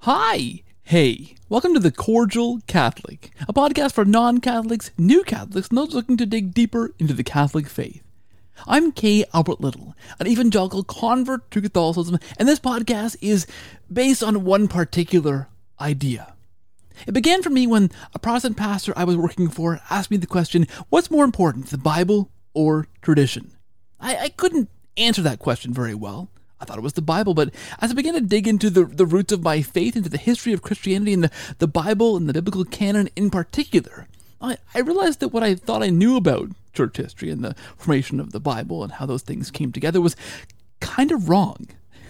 Hi! Hey! Welcome to The Cordial Catholic, a podcast for non-Catholics, new Catholics, and those looking to dig deeper into the Catholic faith. I'm Kay Albert Little, an evangelical convert to Catholicism, and this podcast is based on one particular idea. It began for me when a Protestant pastor I was working for asked me the question, what's more important, the Bible or tradition? I couldn't answer that question very well. I thought it was the Bible, but as I began to dig into the roots of my faith, into the history of Christianity and the Bible and the biblical canon in particular, I realized that what I thought I knew about church history and the formation of the Bible and how those things came together was kind of wrong.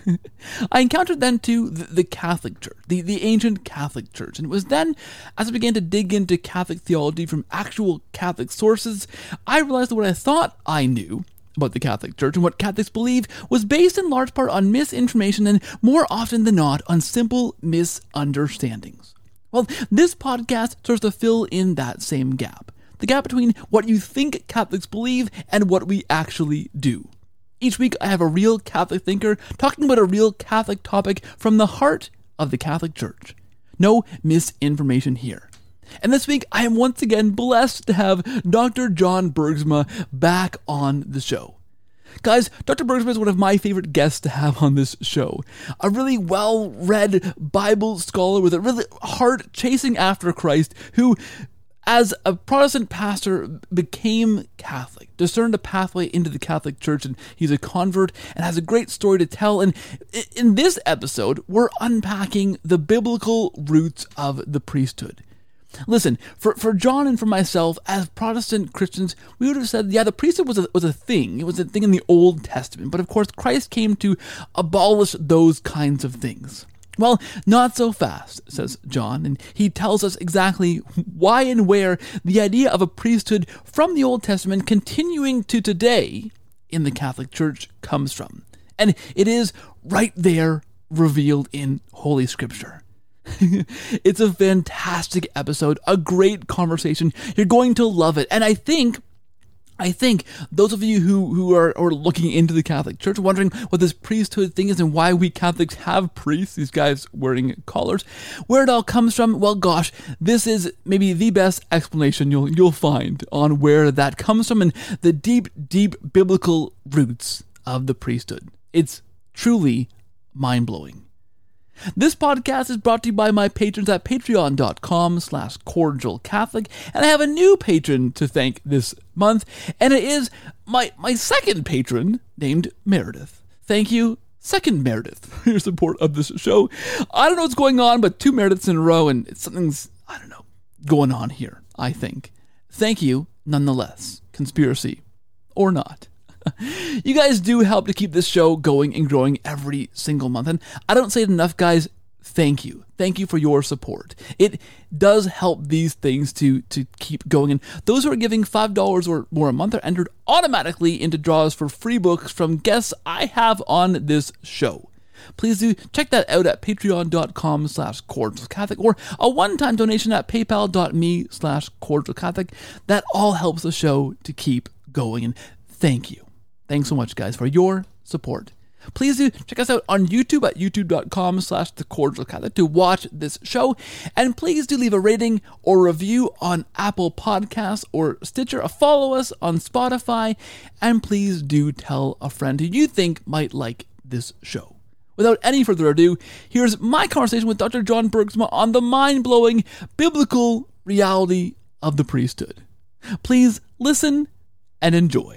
I encountered then too the Catholic Church, the ancient Catholic Church, and it was then, as I began to dig into Catholic theology from actual Catholic sources, I realized that what I thought I knew about the Catholic Church and what Catholics believe was based in large part on misinformation and more often than not on simple misunderstandings. Well, this podcast serves to fill in that same gap. The gap between what you think Catholics believe and what we actually do. Each week I have a real Catholic thinker talking about a real Catholic topic from the heart of the Catholic Church. No misinformation here. And this week, I am once again blessed to have Dr. John Bergsma back on the show. Guys, Dr. Bergsma is one of my favorite guests to have on this show. A really well-read Bible scholar with a really heart chasing after Christ who, as a Protestant pastor, became Catholic, discerned a pathway into the Catholic Church, and he's a convert and has a great story to tell. And in this episode, we're unpacking the biblical roots of the priesthood. Listen, for John and for myself, as Protestant Christians, we would have said, yeah, the priesthood was a thing. It was a thing in the Old Testament. But of course, Christ came to abolish those kinds of things. Well, not so fast, says John, and he tells us exactly why and where the idea of a priesthood from the Old Testament continuing to today in the Catholic Church comes from. And it is right there revealed in Holy Scripture. It's a fantastic episode, a great conversation. You're going to love it. And I think those of you who are looking into the Catholic Church, wondering what this priesthood thing is and why we Catholics have priests, these guys wearing collars, where it all comes from, well, gosh, this is maybe the best explanation you'll find on where that comes from and the deep, deep biblical roots of the priesthood. It's truly mind-blowing. This podcast is brought to you by my patrons at patreon.com/cordialcatholic, and I have a new patron to thank this month, and it is my second patron named Meredith. Thank you, second Meredith, for your support of this show. I don't know what's going on, but two Merediths in a row, and something's, going on here, I think. Thank you, nonetheless. Conspiracy or not. You guys do help to keep this show going and growing every single month. And I don't say it enough, guys. Thank you. Thank you for your support. It does help these things to keep going. And those who are giving $5 or more a month are entered automatically into draws for free books from guests I have on this show. Please do check that out at patreon.com/cordialcatholic or a one-time donation at paypal.me/cordialcatholic. That all helps the show to keep going. And thank you. Thanks so much, guys, for your support. Please do check us out on YouTube at youtube.com/thecordialcatholic to watch this show. And please do leave a rating or review on Apple Podcasts or Stitcher. Follow us on Spotify. And please do tell a friend who you think might like this show. Without any further ado, here's my conversation with Dr. John Bergsma on the mind-blowing biblical reality of the priesthood. Please listen and enjoy.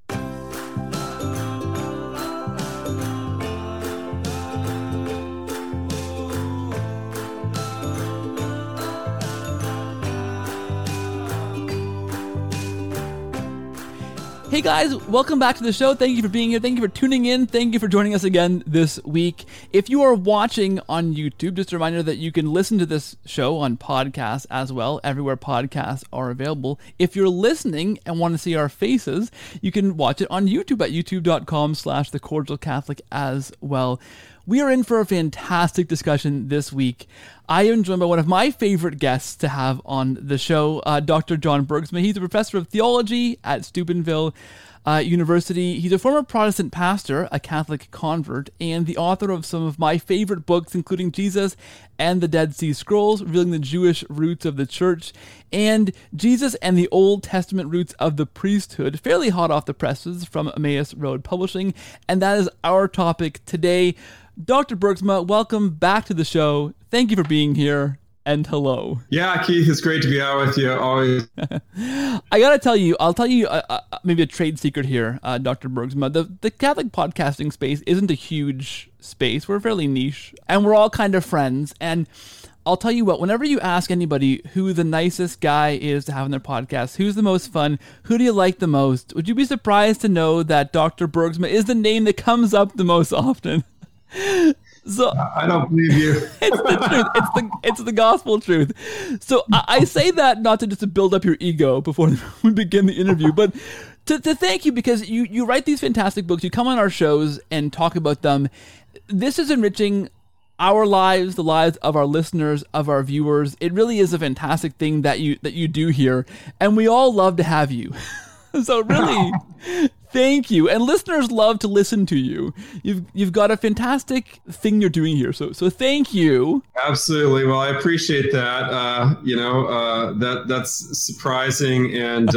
Hey guys, welcome back to the show. Thank you for being here. Thank you for tuning in. Thank you for joining us again this week. If you are watching on YouTube, just a reminder that you can listen to this show on podcasts as well, everywhere podcasts are available. If you're listening and want to see our faces, you can watch it on YouTube at youtube.com/thecordialcatholic as well. We are in for a fantastic discussion this week. I am joined by one of my favorite guests to have on the show, Dr. John Bergsma. He's a professor of theology at Steubenville, University. He's a former Protestant pastor, a Catholic convert, and the author of some of my favorite books, including Jesus and the Dead Sea Scrolls, revealing the Jewish roots of the church, and Jesus and the Old Testament roots of the priesthood, fairly hot off the presses from Emmaus Road Publishing, and that is our topic today. Dr. Bergsma, welcome back to the show. Thank you for being here. And hello. Yeah, Keith, it's great to be out with you always. I gotta tell you, I'll tell you maybe a trade secret here, Dr. Bergsma. The Catholic podcasting space isn't a huge space. We're fairly niche, and we're all kind of friends. And I'll tell you what, whenever you ask anybody who the nicest guy is to have on their podcast, who's the most fun, who do you like the most, would you be surprised to know that Dr. Bergsma is the name that comes up the most often? So I don't believe you. It's the truth. It's the gospel truth. So I say that not to just to build up your ego before we begin the interview, but to thank you, because you write these fantastic books. You come on our shows and talk about them. This is enriching our lives, the lives of our listeners, of our viewers. It really is a fantastic thing that you do here, and we all love to have you. So really, thank you. And listeners love to listen to you. You've got a fantastic thing you're doing here. So thank you. Absolutely. Well, I appreciate that. That's surprising and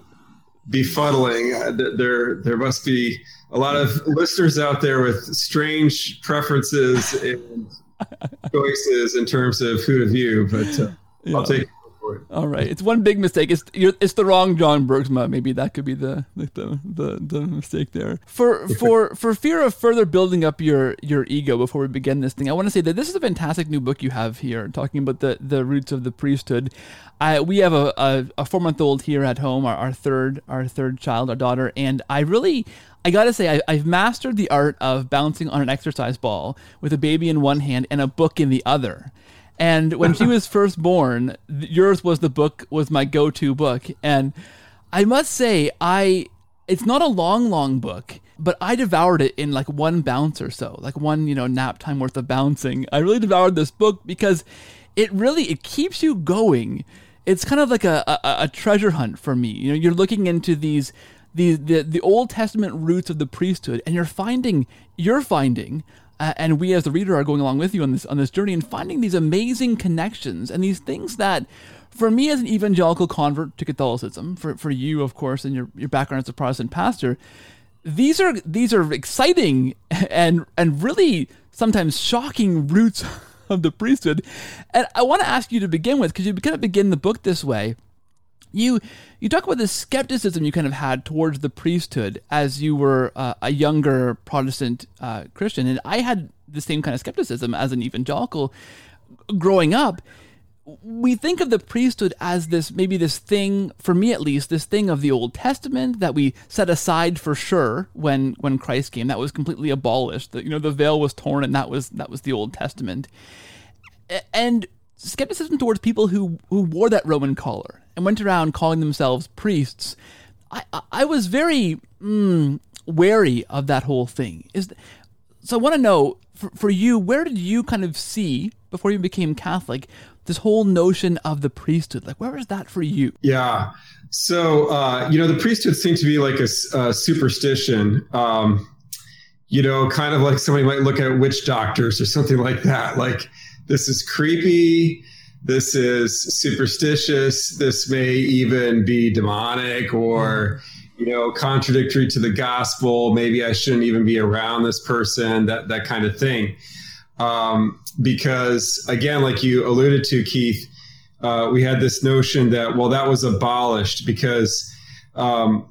befuddling. There must be a lot of listeners out there with strange preferences and choices in terms of who to view, but yeah. I'll take it. All right, it's one big mistake. It's the wrong John Bergsma. Maybe that could be the mistake there. For fear of further building up your ego before we begin this thing, I want to say that this is a fantastic new book you have here, talking about the roots of the priesthood. We have a 4-month-old here at home, our third child, our daughter, and I gotta say, I've mastered the art of bouncing on an exercise ball with a baby in one hand and a book in the other. And when she was first born, yours was my go-to book. And I must say, it's not a long book, but I devoured it in like one bounce or so, like one, nap time worth of bouncing. I really devoured this book because it keeps you going. It's kind of like a treasure hunt for me. You're looking into the Old Testament roots of the priesthood, and you're finding, and we as the reader are going along with you on this journey and finding these amazing connections and these things that, for me as an evangelical convert to Catholicism, for you, of course, and your background as a Protestant pastor, these are exciting and really sometimes shocking roots of the priesthood. And I want to ask you to begin with, because you kind of begin the book this way. You talk about the skepticism you kind of had towards the priesthood as you were a younger Protestant Christian, and I had the same kind of skepticism as an evangelical growing up. We think of the priesthood as this thing, for me at least, this thing of the Old Testament that we set aside for sure when Christ came. That was completely abolished. The veil was torn, and that was the Old Testament. And skepticism towards people who wore that Roman collar and went around calling themselves priests, I was very wary of that whole thing. So I want to know, for you, where did you kind of see, before you became Catholic, this whole notion of the priesthood? Like, where was that for you? Yeah. So, the priesthood seemed to be like a superstition, kind of like somebody might look at witch doctors or something like that. Like, this is creepy. This is superstitious. This may even be demonic or, contradictory to the gospel. Maybe I shouldn't even be around this person, that kind of thing. Because again, like you alluded to, Keith, we had this notion that, well, that was abolished because, our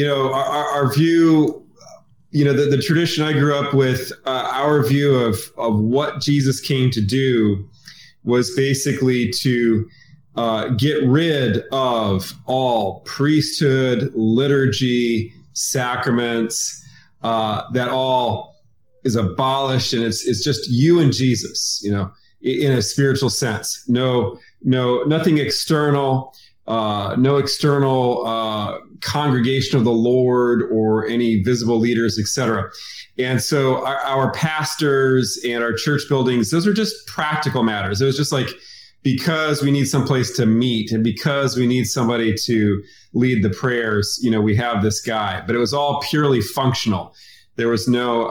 view, the tradition I grew up with, our view of what Jesus came to do was basically to get rid of all priesthood, liturgy, sacraments, that all is abolished, and it's just you and Jesus, in a spiritual sense. Nothing external, no external congregation of the Lord or any visible leaders, etc. And so our pastors and our church buildings, those are just practical matters. It was just like because we need someplace to meet and because we need somebody to lead the prayers, we have this guy. But it was all purely functional. There was no,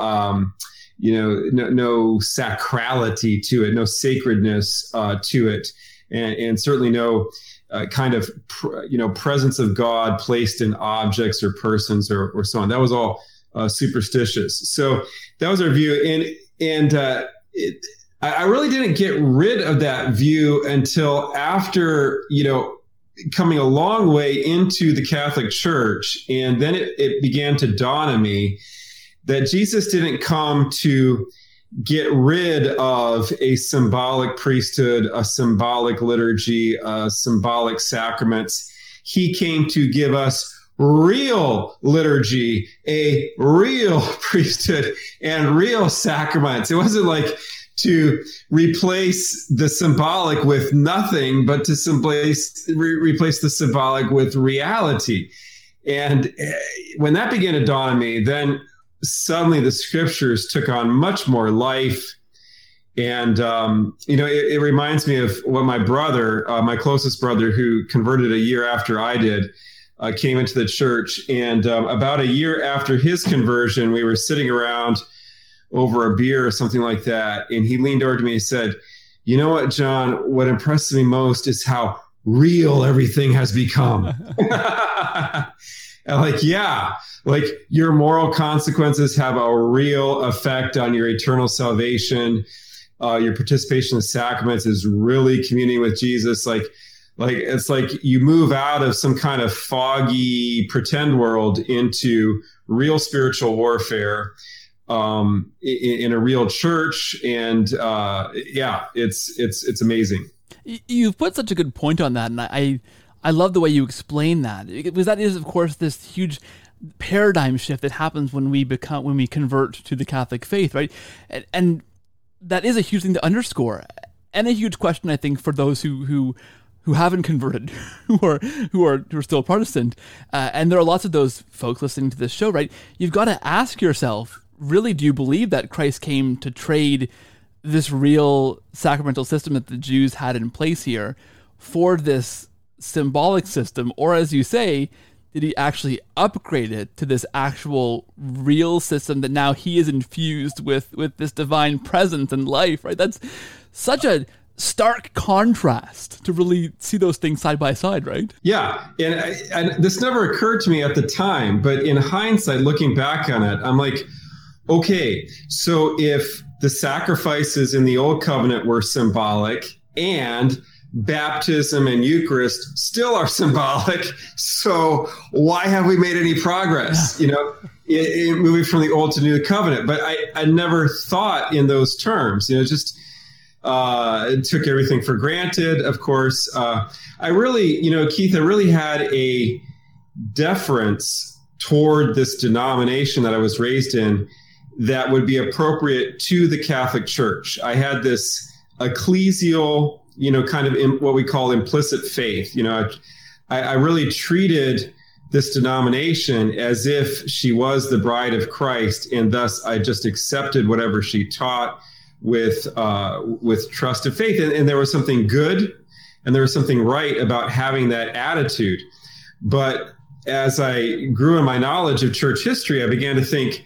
no sacrality to it, no sacredness to it, and certainly no kind of, presence of God placed in objects or persons or so on. That was all superstitious. So that was our view. And I really didn't get rid of that view until after, coming a long way into the Catholic Church. And then it began to dawn on me that Jesus didn't come to get rid of a symbolic priesthood, a symbolic liturgy, symbolic sacraments. He came to give us real liturgy, a real priesthood, and real sacraments. It wasn't like to replace the symbolic with nothing, but to replace the symbolic with reality. And when that began to dawn on me, then suddenly the scriptures took on much more life. And, it reminds me of what my brother, my closest brother, who converted a year after I did, came into the church. And about a year after his conversion, we were sitting around over a beer or something like that. And he leaned over to me and said, "You know what, John, what impresses me most is how real everything has become." And like your moral consequences have a real effect on your eternal salvation. Your participation in the sacraments is really communing with Jesus. Like it's like you move out of some kind of foggy pretend world into real spiritual warfare in a real church. And it's amazing. You've put such a good point on that, and I love the way you explain that, because that is, of course, this huge paradigm shift that happens when we convert to the Catholic faith, right? And that is a huge thing to underscore, and a huge question, I think, for those who haven't converted, who are still Protestant, and there are lots of those folks listening to this show, right? You've got to ask yourself, really, do you believe that Christ came to trade this real sacramental system that the Jews had in place here for this symbolic system? Or, as you say, did he actually upgrade it to this actual real system that now he is infused with this divine presence and life, right? That's such a stark contrast to really see those things side by side, right? Yeah. And this never occurred to me at the time, but in hindsight, looking back on it, I'm like, okay, so if the sacrifices in the Old Covenant were symbolic and baptism and Eucharist still are symbolic, so why have we made any progress, in moving from the Old to New Covenant? But I never thought in those terms, just it took everything for granted, of course. I really, Keith, I really had a deference toward this denomination that I was raised in that would be appropriate to the Catholic Church. I had this ecclesial, kind of what we call implicit faith. I really treated this denomination as if she was the bride of Christ, and thus I just accepted whatever she taught with trust and faith. And there was something good and there was something right about having that attitude. But as I grew in my knowledge of church history, I began to think,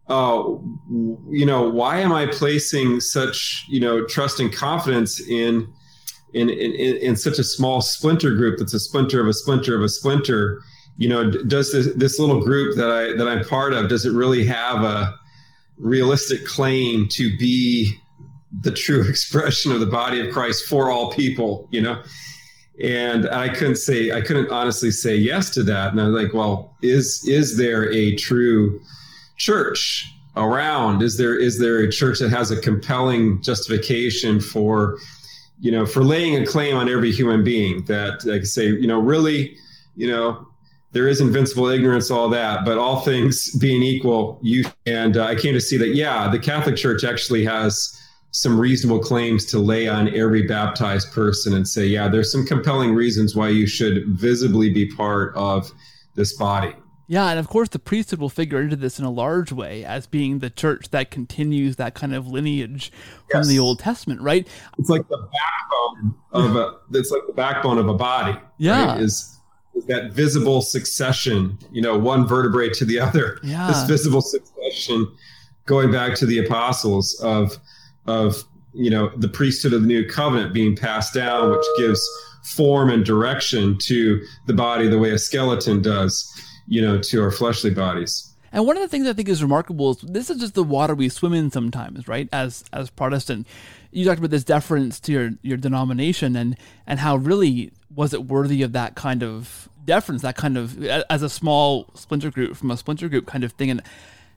why am I placing such, trust and confidence in such a small splinter group that's a splinter of a splinter of a splinter? Does this little group that I'm part of, does it really have a realistic claim to be the true expression of the body of Christ for all people, And I couldn't honestly say yes to that. And I was like, well, is there a true church around? Is there a church that has a compelling justification for laying a claim on every human being that, like I say, really, there is invincible ignorance, all that, but all things being equal, I came to see that, the Catholic Church actually has some reasonable claims to lay on every baptized person and say, there's some compelling reasons why you should visibly be part of this body. Yeah, and of course the priesthood will figure into this in a large way as being the church that continues that kind of lineage from the Old Testament, right? It's like the backbone of a body. Yeah. Right? Is that visible succession, one vertebrae to the other. Yeah. This visible succession going back to the apostles of the priesthood of the new covenant being passed down, which gives form and direction to the body the way a skeleton does, to our fleshly bodies. And one of the things I think is remarkable is this is just the water we swim in sometimes, right? As Protestant, you talked about this deference to your denomination and how really was it worthy of that kind of deference, that kind of, as a small splinter group from a splinter group kind of thing. And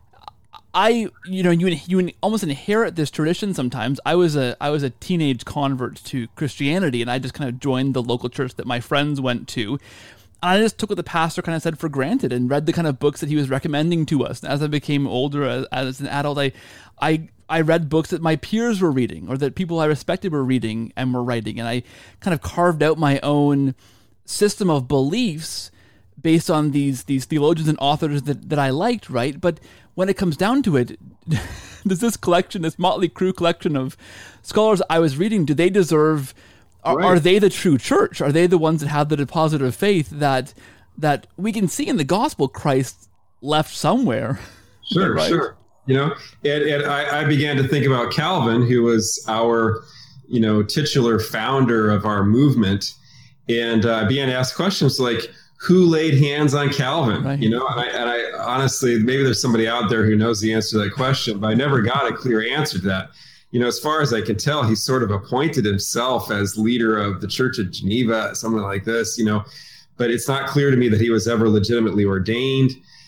you almost inherit this tradition sometimes. I was a teenage convert to Christianity, and I just kind of joined the local church that my friends went to. And I just took what the pastor kind of said for granted and read the kind of books that he was recommending to us. And as I became older, as an adult, I read books that my peers were reading or that people I respected were reading and were writing. And I kind of carved out my own system of beliefs based on these theologians and authors that I liked, right? But when it comes down to it, does this motley crew collection of scholars I was reading, do they deserve... Are they the true church? Are they the ones that have the deposit of faith that we can see in the gospel Christ left somewhere? Sure, right? Sure. And I began to think about Calvin, who was our, titular founder of our movement, and I began to ask questions like, who laid hands on Calvin? Right. And I honestly, maybe there's somebody out there who knows the answer to that question, but I never got a clear answer to that. As far as I can tell, he sort of appointed himself as leader of the Church of Geneva, something like this, but it's not clear to me that he was ever legitimately ordained.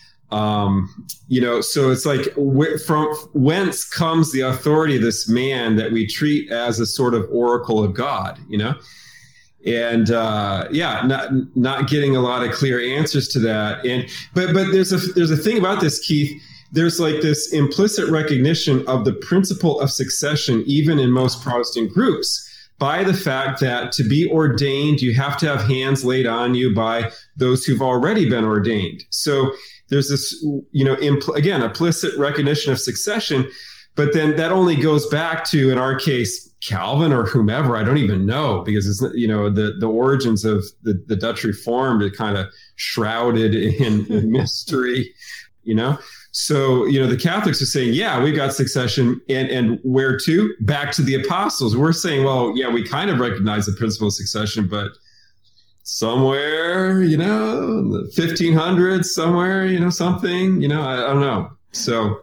So it's like, from whence comes the authority of this man that we treat as a sort of oracle of God, and not getting a lot of clear answers to that. But there's a thing about this, Keith. There's like this implicit recognition of the principle of succession, even in most Protestant groups, by the fact that to be ordained, you have to have hands laid on you by those who've already been ordained. So there's this, implicit recognition of succession, but then that only goes back to, in our case, Calvin or whomever. I don't even know, because it's, the origins of the Dutch Reformed are kind of shrouded in mystery, So, the Catholics are saying, yeah, we've got succession, and where to? Back to the apostles. We're saying, well, yeah, we kind of recognize the principle of succession, but somewhere, in the 1500s, somewhere, something, I don't know. So,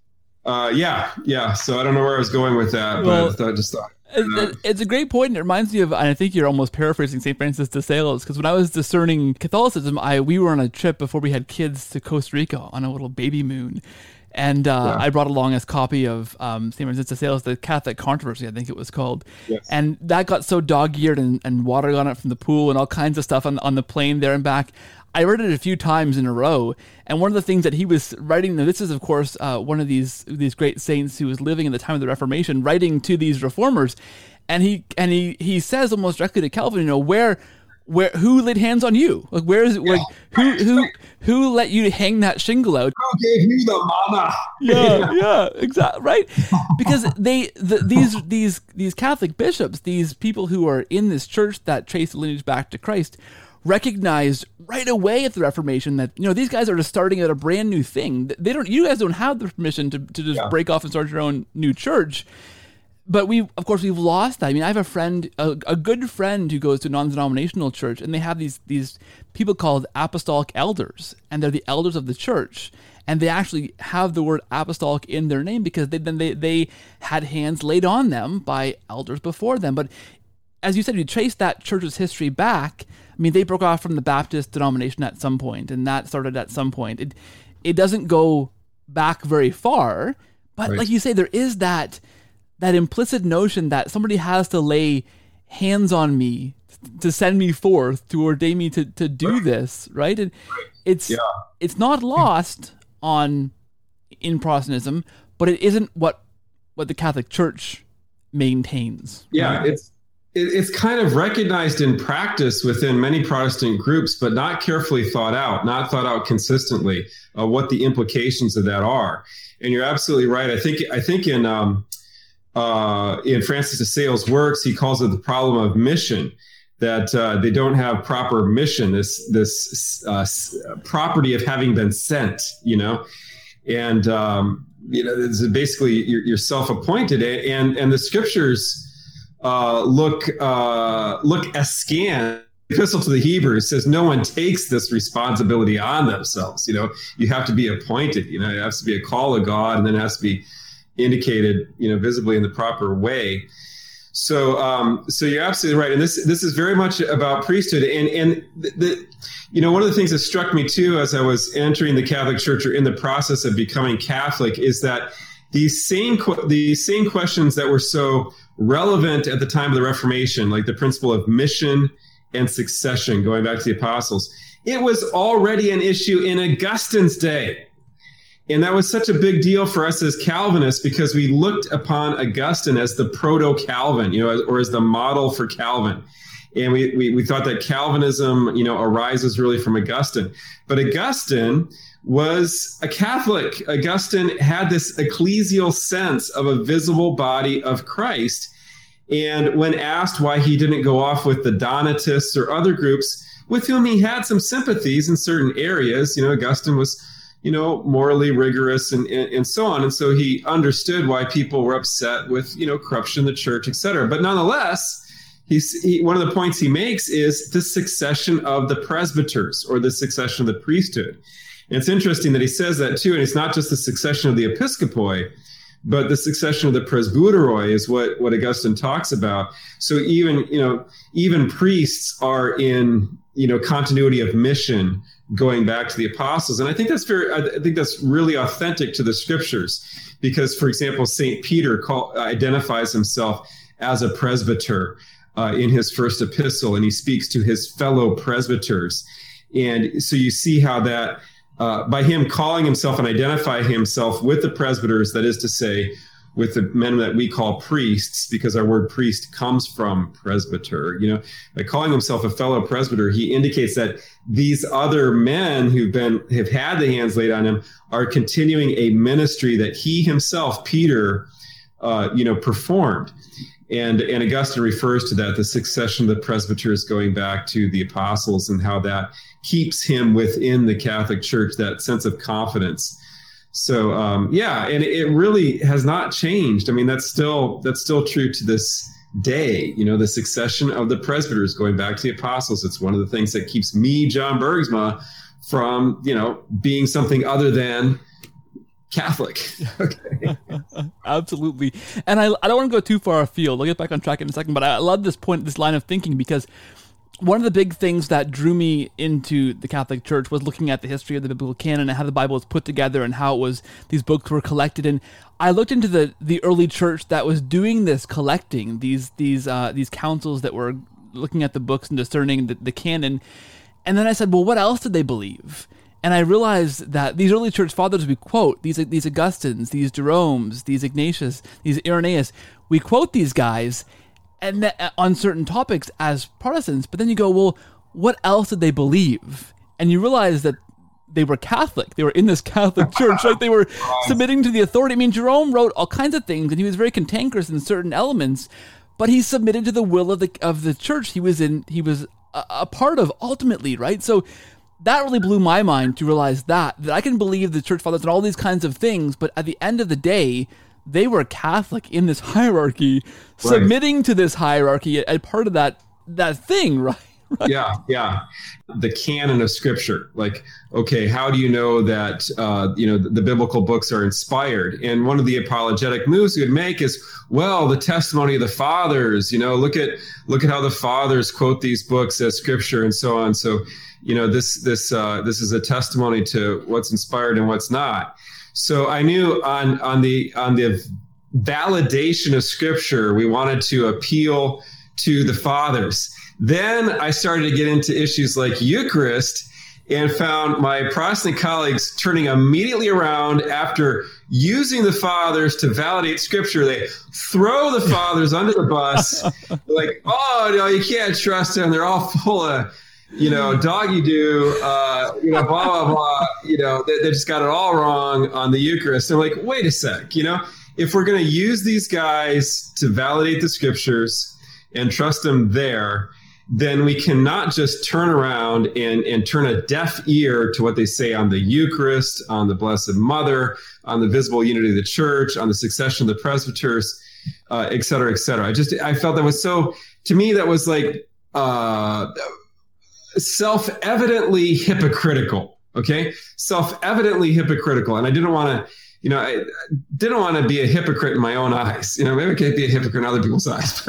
yeah. So I don't know where I was going with that, but I just thought. It's a great point, and it reminds me of, and I think you're almost paraphrasing St. Francis de Sales, because when I was discerning Catholicism, we were on a trip before we had kids to Costa Rica on a little baby moon, and I brought along a copy of St. Francis de Sales, The Catholic Controversy, I think it was called, yes. And that got so dog-eared and water got on it from the pool and all kinds of stuff on the plane there and back. I read it a few times in a row, and one of the things that he was writing, this is of course one of these great saints who was living in the time of the Reformation, writing to these reformers, and he says almost directly to Calvin, who laid hands on you? Like, where is it? Like, who let you hang that shingle out? Who gave you the mana? Yeah, exactly, right. Because these Catholic bishops, these people who are in this church that trace the lineage back to Christ, recognized right away at the Reformation that these guys are just starting at a brand new thing. You guys don't have the permission to just break off and start your own new church. But we've lost that. I mean, I have a friend, a good friend, who goes to a non-denominational church, and they have these people called apostolic elders, and they're the elders of the church, and they actually have the word apostolic in their name because they had hands laid on them by elders before them. But as you said, you trace that church's history back. I mean, they broke off from the Baptist denomination at some point, and that started at some point. It doesn't go back very far, but Like you say, there is that implicit notion that somebody has to lay hands on me to send me forth, to ordain me to do this, right? And it's not lost in Protestantism, but it isn't what the Catholic Church maintains. Yeah, right? it's kind of recognized in practice within many Protestant groups, but not carefully thought out consistently, what the implications of that are. And you're absolutely right. I think in Francis de Sales' works, he calls it the problem of mission, that they don't have proper mission, this property of having been sent, and it's basically you're self-appointed, and the scriptures look askance. The Epistle to the Hebrews says no one takes this responsibility on themselves. You have to be appointed. It has to be a call of God, and then it has to be indicated, visibly in the proper way. So you're absolutely right, and this is very much about priesthood. And one of the things that struck me too as I was entering the Catholic Church or in the process of becoming Catholic is that these same questions that were so relevant at the time of the Reformation, like the principle of mission and succession, going back to the apostles, it was already an issue in Augustine's day. And that was such a big deal for us as Calvinists because we looked upon Augustine as the proto-Calvin, or as the model for Calvin. And we thought that Calvinism, arises really from Augustine. But Augustine was a Catholic. Augustine had this ecclesial sense of a visible body of Christ. And when asked why he didn't go off with the Donatists or other groups with whom he had some sympathies in certain areas, Augustine was, morally rigorous and so on. And so he understood why people were upset with, corruption in the church, et cetera. But nonetheless, one of the points he makes is the succession of the presbyters, or the succession of the priesthood. And it's interesting that he says that too. And it's not just the succession of the episcopoi, but the succession of the presbyteroi is what Augustine talks about. So even priests are in, continuity of mission going back to the apostles. And I think that's really authentic to the scriptures because, for example, St. Peter identifies himself as a presbyter in his first epistle, and he speaks to his fellow presbyters. And so you see how that, by him calling himself and identifying himself with the presbyters, that is to say, with the men that we call priests, because our word priest comes from presbyter, by calling himself a fellow presbyter, he indicates that these other men have had the hands laid on him are continuing a ministry that he himself, Peter, performed. And Augustine refers to that, the succession of the presbyters going back to the apostles, and how that keeps him within the Catholic Church, that sense of confidence. So, and it really has not changed. I mean, that's still true to this day, the succession of the presbyters going back to the apostles. It's one of the things that keeps me, John Bergsma, from, being something other than Catholic. Okay. Absolutely. And I don't want to go too far afield. I'll get back on track in a second, but I love this line of thinking, because one of the big things that drew me into the Catholic Church was looking at the history of the biblical canon and how the Bible was put together and how these books were collected. And I looked into the early church that was doing this collecting, these councils that were looking at the books and discerning the canon. And then I said, well, what else did they believe? And I realized that these early church fathers we quote, these Augustines, these Jeromes, these Ignatius, these Irenaeus, we quote these guys and on certain topics as Protestants, but then you go, well, what else did they believe? And you realize that they were Catholic. They were in this Catholic church, right? They were submitting to the authority. I mean, Jerome wrote all kinds of things, and he was very cantankerous in certain elements, but he submitted to the will of the church he was a part of ultimately, right? So that really blew my mind to realize that I can believe the church fathers and all these kinds of things, but at the end of the day, they were Catholic in this hierarchy, right, submitting to this hierarchy as part of that thing, right? Yeah. The canon of Scripture. Like, okay, how do you know that the biblical books are inspired? And one of the apologetic moves we would make is, well, the testimony of the fathers. Look at how the fathers quote these books as Scripture and so on. So, this is a testimony to what's inspired and what's not. So I knew on the validation of Scripture, we wanted to appeal to the fathers. Then I started to get into issues like Eucharist and found my Protestant colleagues turning immediately around after using the fathers to validate scripture. They throw the fathers under the bus, like, oh, no, you can't trust them. They're all full of, doggy do, blah, blah, blah. They just got it all wrong on the Eucharist. They're like, wait a sec, if we're going to use these guys to validate the scriptures and trust them there, then we cannot just turn around and turn a deaf ear to what they say on the Eucharist, on the Blessed Mother, on the visible unity of the church, on the succession of the presbyters, et cetera, et cetera. I felt that was so, to me, that was like self-evidently hypocritical. Okay. Self-evidently hypocritical. And I didn't want to, I didn't want to be a hypocrite in my own eyes. Maybe I can't be a hypocrite in other people's eyes.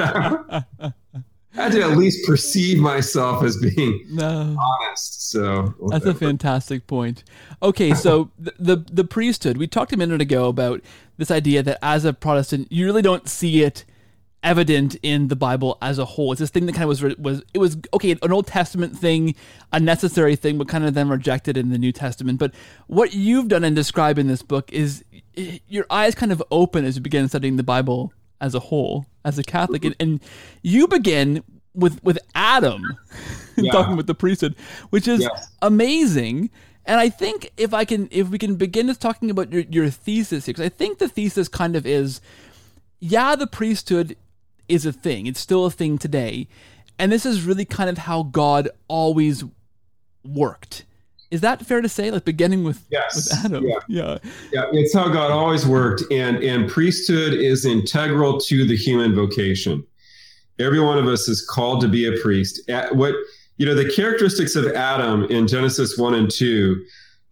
I had to at least perceive myself as being honest. So that's a fantastic point. Okay, so the priesthood. We talked a minute ago about this idea that as a Protestant, you really don't see it evident in the Bible as a whole. It's this thing that kind of was okay, an Old Testament thing, a necessary thing, but kind of then rejected in the New Testament. But what you've done and described in this book is your eyes kind of open as you begin studying the Bible as a whole, as a Catholic, and you begin with Adam, talking with the priesthood, which is amazing. And I think if we can begin with talking about your thesis here, because I think the thesis kind of is, the priesthood is a thing. It's still a thing today, and this is really kind of how God always worked. Is that fair to say? Like beginning with Adam? Yeah. It's how God always worked, and priesthood is integral to the human vocation. Every one of us is called to be a priest. The characteristics of Adam in Genesis 1 and 2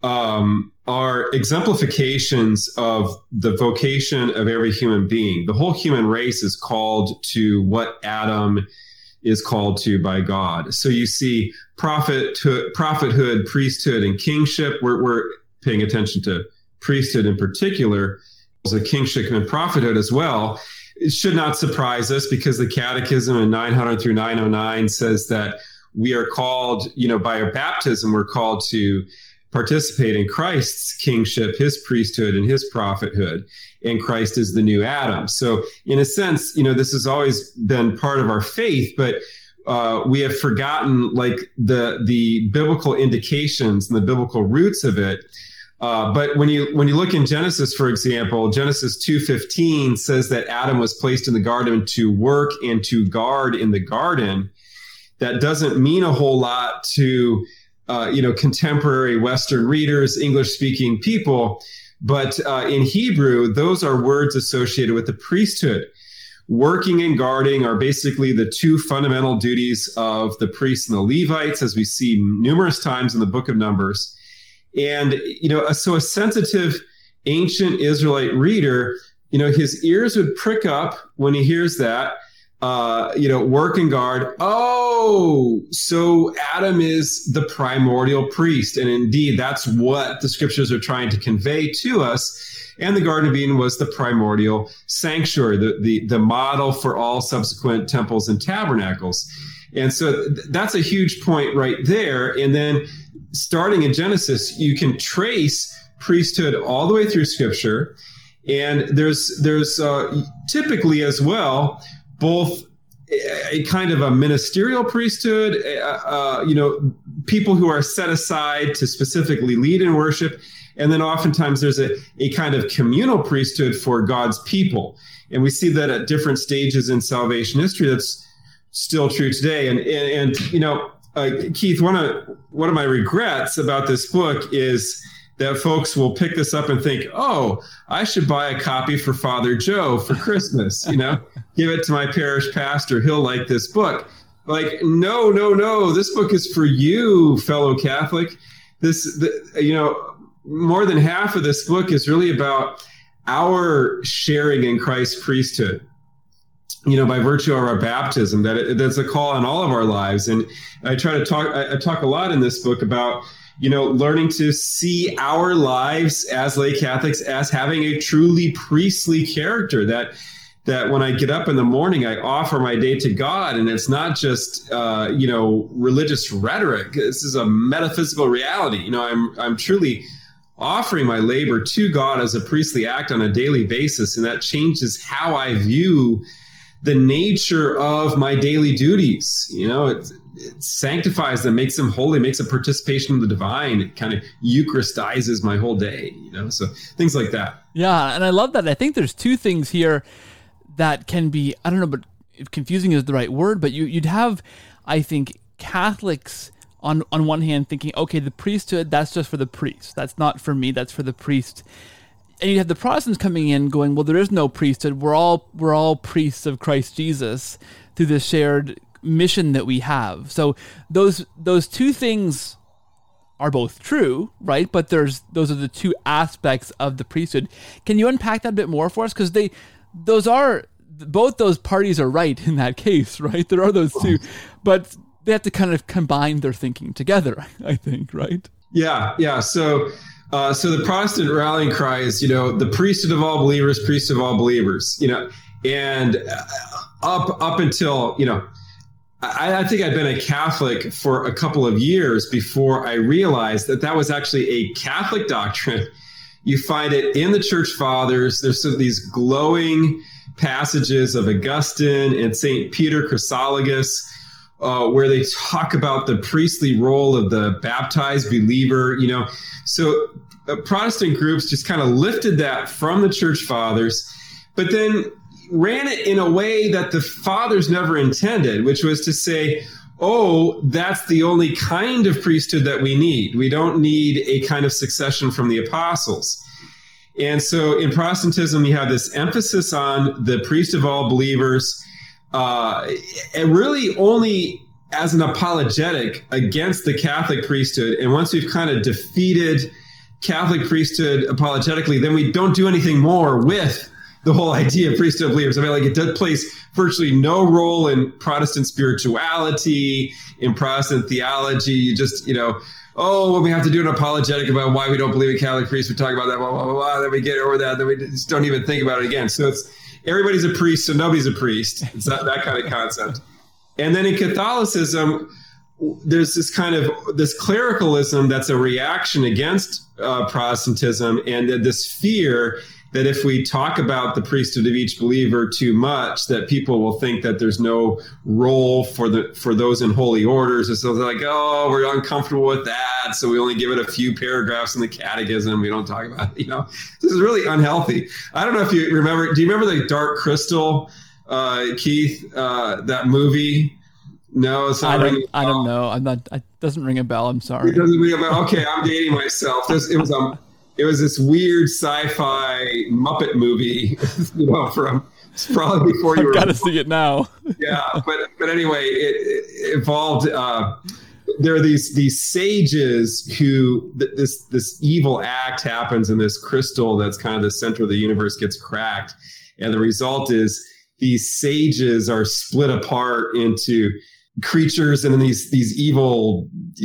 are exemplifications of the vocation of every human being. The whole human race is called to what Adam is called to by God. So you see prophethood, priesthood, and kingship. We're paying attention to priesthood in particular, as a kingship and prophethood as well. It should not surprise us because the Catechism in 900 through 909 says that we are called, by our baptism, we're called to participate in Christ's kingship, his priesthood, and his prophethood. And Christ is the new Adam. So in a sense, this has always been part of our faith, but we have forgotten like the biblical indications and the biblical roots of it. But when you look in Genesis, for example, Genesis 2:15 says that Adam was placed in the garden to work and to guard in the garden. That doesn't mean a whole lot to contemporary Western readers, English-speaking people. But in Hebrew, those are words associated with the priesthood. Working and guarding are basically the two fundamental duties of the priests and the Levites, as we see numerous times in the book of Numbers. And, so a sensitive ancient Israelite reader, his ears would prick up when he hears that, work and guard. Oh, so Adam is the primordial priest. And indeed, that's what the scriptures are trying to convey to us. And the Garden of Eden was the primordial sanctuary, the model for all subsequent temples and tabernacles. And so that's a huge point right there. And then starting in Genesis, you can trace priesthood all the way through scripture. And there's typically as well, both a kind of a ministerial priesthood, people who are set aside to specifically lead in worship. And then oftentimes there's a kind of communal priesthood for God's people. And we see that at different stages in salvation history. That's still true today. And Keith, one of my regrets about this book is that folks will pick this up and think, oh, I should buy a copy for Father Joe for Christmas, give it to my parish pastor. He'll like this book. Like, no. This book is for you, fellow Catholic. More than half of this book is really about our sharing in Christ's priesthood, by virtue of our baptism, that's a call on all of our lives. And I talk a lot in this book about, learning to see our lives as lay Catholics as having a truly priestly character, that when I get up in the morning, I offer my day to God, and it's not just, religious rhetoric. This is a metaphysical reality. I'm truly offering my labor to God as a priestly act on a daily basis. And that changes how I view the nature of my daily duties. It sanctifies them, makes them holy, makes a participation in the divine. It kind of Eucharistizes my whole day, so things like that. Yeah, and I love that. I think there's two things here that can be, I don't know, but if confusing is the right word, but you'd have, I think, Catholics on one hand thinking, okay, the priesthood, that's just for the priest. That's not for me, that's for the priest. And you have the Protestants coming in going, well, there is no priesthood. We're all priests of Christ Jesus through the shared mission that we have. So those two things are both true, right? But those are the two aspects of the priesthood. Can you unpack that a bit more for us? Because both those parties are right in that case, right? There are those two, but they have to kind of combine their thinking together, I think, right? Yeah. So the Protestant rallying cry is, the priesthood of all believers, priest of all believers, and up until, I think I'd been a Catholic for a couple of years before I realized that was actually a Catholic doctrine. You find it in the Church Fathers. There's these glowing passages of Augustine and St. Peter Chrysologus, where they talk about the priestly role of the baptized believer, So Protestant groups just kind of lifted that from the Church Fathers, but then ran it in a way that the fathers never intended, which was to say, oh, that's the only kind of priesthood that we need. We don't need a kind of succession from the apostles. And so in Protestantism, you have this emphasis on the priest of all believers, and really only as an apologetic against the Catholic priesthood. And once we've kind of defeated Catholic priesthood apologetically, then we don't do anything more with the whole idea of priesthood of believers. I mean, it plays virtually no role in Protestant spirituality, in Protestant theology. You just, when we have to do an apologetic about why we don't believe in Catholic priests, we talk about that, blah, blah, blah, blah, then we get over that, then we just don't even think about it again. So it's everybody's a priest, so nobody's a priest. It's that kind of concept. And then in Catholicism, there's this clericalism that's a reaction against Protestantism, and this fear that if we talk about the priesthood of each believer too much, that people will think that there's no role for those in holy orders. And so they're like, oh, we're uncomfortable with that, so we only give it a few paragraphs in the catechism. We don't talk about it. This is really unhealthy. I don't know if you remember. Do you remember the Dark Crystal, Keith? That movie? No, it's not. I don't know. It doesn't ring a bell. I'm sorry. It doesn't ring a bell. Okay, I'm dating myself. It was this weird sci-fi Muppet movie, from probably before you were. I've got to see it now. Yeah, but anyway, it evolved. There are these sages who this evil act happens, and this crystal that's kind of the center of the universe gets cracked, and the result is these sages are split apart into creatures and then these evil,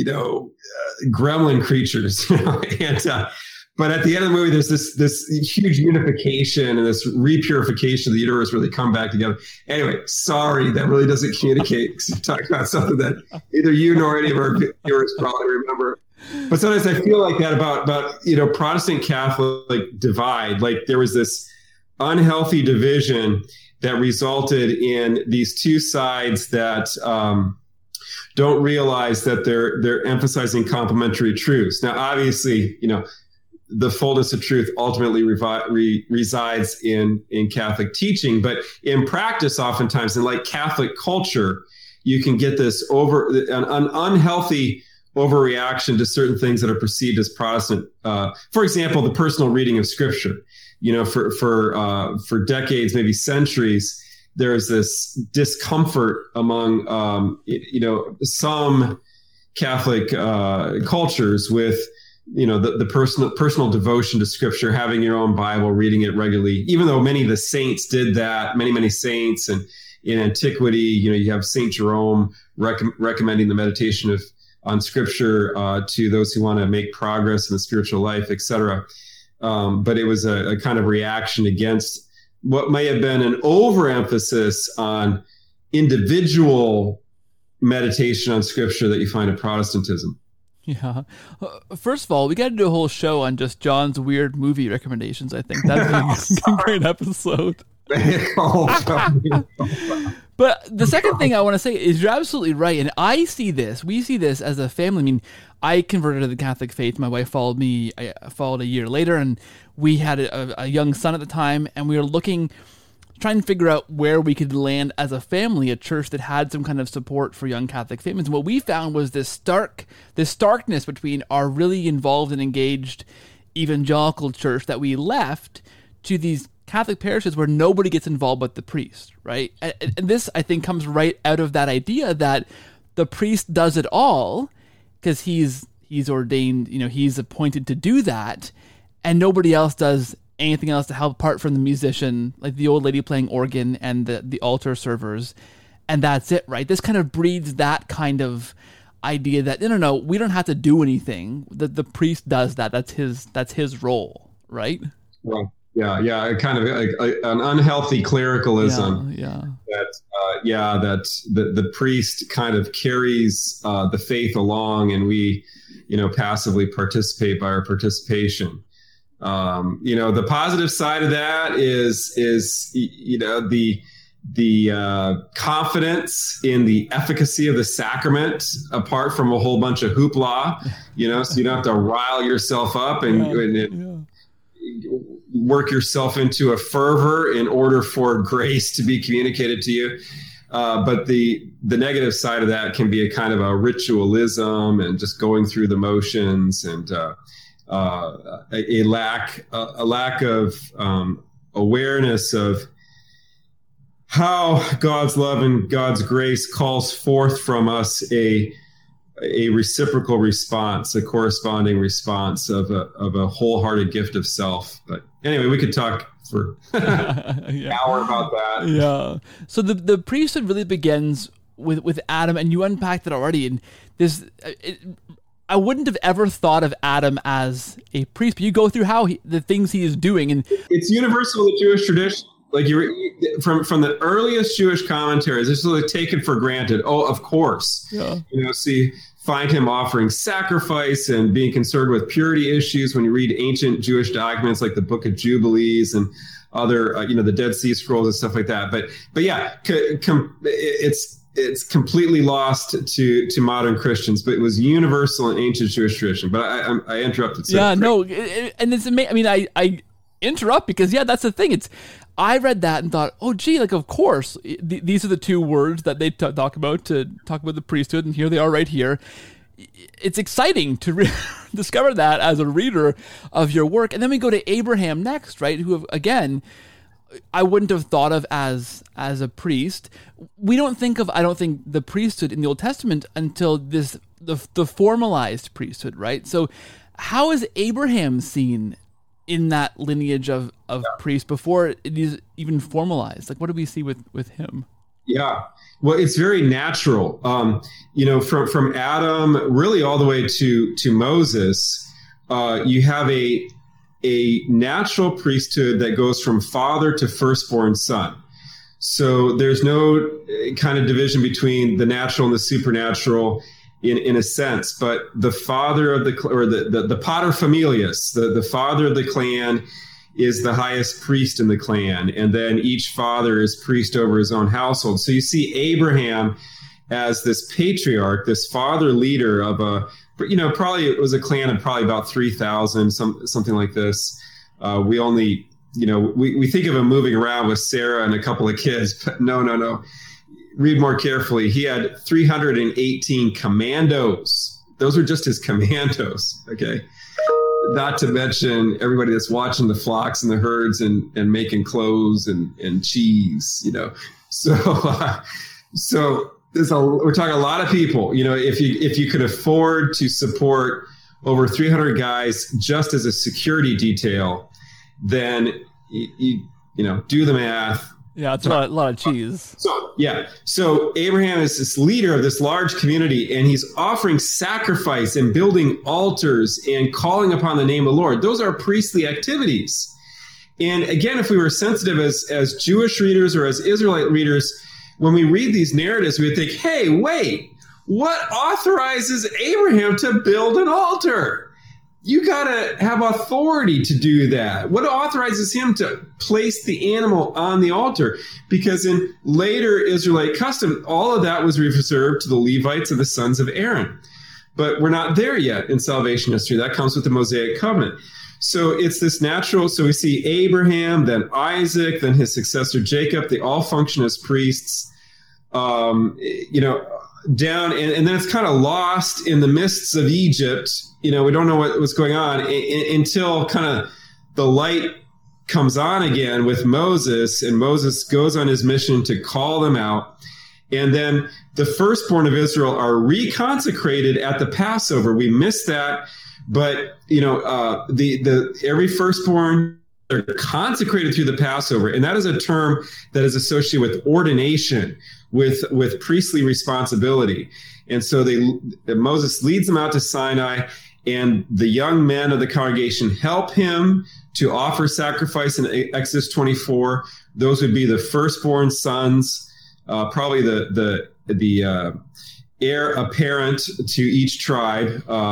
gremlin creatures, and. But at the end of the movie, there's this huge unification and this repurification of the universe where they come back together. Anyway, sorry, that really doesn't communicate because you're talking about something that either you nor any of our viewers probably remember. But sometimes I feel like that about Protestant Catholic divide. Like there was this unhealthy division that resulted in these two sides that don't realize that they're emphasizing complementary truths. Now, obviously, the fullness of truth ultimately resides in Catholic teaching, but in practice, oftentimes in Catholic culture, you can get this an unhealthy overreaction to certain things that are perceived as Protestant. For example, the personal reading of Scripture. For decades, maybe centuries, there is this discomfort among some Catholic cultures with the personal devotion to Scripture, having your own Bible, reading it regularly, even though many of the saints did that, many saints. And in antiquity, you have St. Jerome recommending the meditation on Scripture to those who want to make progress in the spiritual life, etc. But it was a kind of reaction against what may have been an overemphasis on individual meditation on Scripture that you find in Protestantism. Yeah. First of all, we got to do a whole show on just John's weird movie recommendations. I think that'd be a great episode. But the second thing I want to say is you're absolutely right. And we see this as a family. I mean, I converted to the Catholic faith. My wife followed me. I followed a year later, and we had a young son at the time, and we were trying to figure out where we could land as a family, a church that had some kind of support for young Catholic families. And what we found was this starkness between our really involved and engaged evangelical church that we left to these Catholic parishes where nobody gets involved but the priest, right? And this, I think, comes right out of that idea that the priest does it all because he's ordained, he's appointed to do that, and nobody else does anything else to help apart from the musician, like the old lady playing organ and the altar servers, and that's it, right? This kind of breeds that kind of idea that no, we don't have to do anything. The priest does that. That's his role, right? Well, yeah, kind of an unhealthy clericalism. Yeah. That the priest kind of carries the faith along, and we, passively participate by our participation. The positive side of that is the confidence in the efficacy of the sacrament, apart from a whole bunch of hoopla, so you don't have to rile yourself up and work yourself into a fervor in order for grace to be communicated to you. But the negative side of that can be a kind of a ritualism and just going through the motions, and a lack of awareness of how God's love and God's grace calls forth from us a reciprocal response, a corresponding response of a wholehearted gift of self. But anyway, we could talk for an hour about that. Yeah. So the priesthood really begins with Adam, and you unpacked it already. And I wouldn't have ever thought of Adam as a priest, but you go through the things he is doing, and it's universal in the Jewish tradition. Like from the earliest Jewish commentaries, this is like taken for granted. Oh, of course. Yeah. See, find him offering sacrifice and being concerned with purity issues when you read ancient Jewish documents like the Book of Jubilees and other, the Dead Sea Scrolls and stuff like that. But yeah, it's completely lost to modern Christians, but it was universal in ancient Jewish tradition. But I interrupted. Yeah, no, and it's amazing. I mean, I interrupt because that's the thing. I read that and thought, oh, gee, like, of course, these are the two words that they talk about to talk about the priesthood, and here they are right here. It's exciting to discover that as a reader of your work. And then we go to Abraham next, right, who, again, I wouldn't have thought of as a priest. We don't think of, I don't think, the priesthood in the Old Testament until the formalized priesthood, right? So how is Abraham seen in that lineage of priests before it is even formalized? Like, what do we see with him? Yeah, well, it's very natural. From Adam really all the way to Moses, you have a natural priesthood that goes from father to firstborn son. So there's no kind of division between the natural and the supernatural in a sense, but the father of the paterfamilias, the father of the clan, is the highest priest in the clan, and then each father is priest over his own household. So you see Abraham as this patriarch, this father leader of probably it was a clan of probably about 3,000, something like this. We only, we think of him moving around with Sarah and a couple of kids, but no. Read more carefully. He had 318 commandos. Those were just his commandos. Okay. Not to mention everybody that's watching the flocks and the herds and making clothes and cheese, So we're talking a lot of people, if you could afford to support over 300 guys just as a security detail, then you do the math. Yeah, it's a lot of cheese. So Abraham is this leader of this large community, and he's offering sacrifice and building altars and calling upon the name of the Lord. Those are priestly activities. And again, if we were sensitive as Jewish readers or as Israelite readers, when we read these narratives, we would think, hey, wait, what authorizes Abraham to build an altar? You got to have authority to do that. What authorizes him to place the animal on the altar? Because in later Israelite custom, all of that was reserved to the Levites and the sons of Aaron. But we're not there yet in salvation history. That comes with the Mosaic covenant. So it's this natural. So we see Abraham, then Isaac, then his successor Jacob. They all function as priests. Down, and then it's kind of lost in the mists of Egypt. We don't know what's going on until kind of the light comes on again with Moses, and Moses goes on his mission to call them out. And then the firstborn of Israel are reconsecrated at the Passover. We missed that, but every firstborn are consecrated through the Passover, and that is a term that is associated with ordination, with priestly responsibility. And so Moses leads them out to Sinai, and the young men of the congregation help him to offer sacrifice in Exodus 24. Those would be the firstborn sons, probably the heir apparent to each tribe.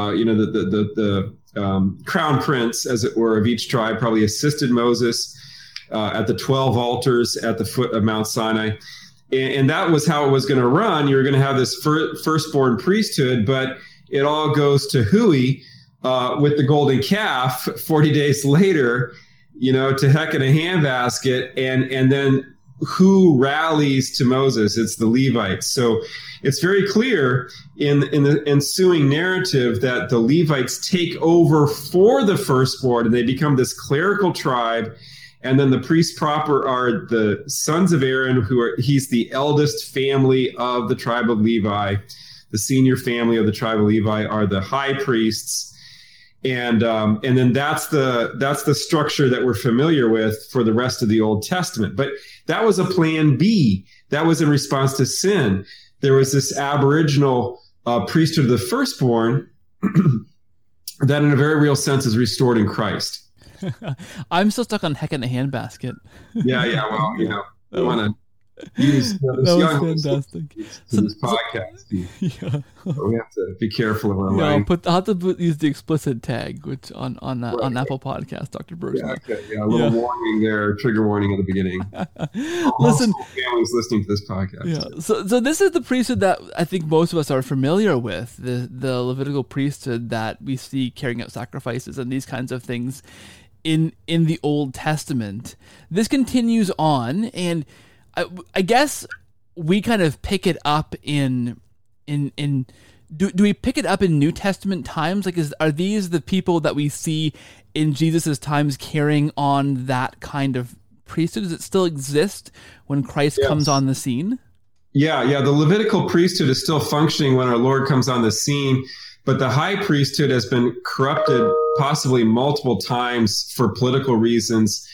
The crown prince, as it were, of each tribe probably assisted Moses at the 12 altars at the foot of Mount Sinai. And that was how it was going to run. You were going to have this firstborn priesthood, but it all goes to hooey with the golden calf 40 days later, to heck in a handbasket. And then who rallies to Moses? It's the Levites. So it's very clear in the ensuing narrative that the Levites take over for the firstborn, and they become this clerical tribe. And then the priests proper are the sons of Aaron, he's the eldest family of the tribe of Levi. The senior family of the tribe of Levi are the high priests. And then that's the structure that we're familiar with for the rest of the Old Testament. But that was a plan B. That was in response to sin. There was this aboriginal priesthood of the firstborn that in a very real sense is restored in Christ. I'm still stuck on heck in a handbasket. Yeah. Well, we want to use this young fantastic to this podcast. Yeah. We have to be careful of our Yeah, language. I'll have to use the explicit tag, which on Apple Podcast, Dr. Bergman. Yeah, okay. Yeah, a little warning there, trigger warning at the beginning. Listen, families listening to this podcast. Yeah. So this is the priesthood that I think most of us are familiar with, the Levitical priesthood that we see carrying out sacrifices and these kinds of things in the Old Testament. This continues on, and I guess we kind of pick it up in do we pick it up in New Testament times? Like, are these the people that we see in Jesus's times carrying on that kind of priesthood? Does it still exist when Christ comes on the scene? Yeah. The Levitical priesthood is still functioning when our Lord comes on the scene, but the high priesthood has been corrupted possibly multiple times for political reasons.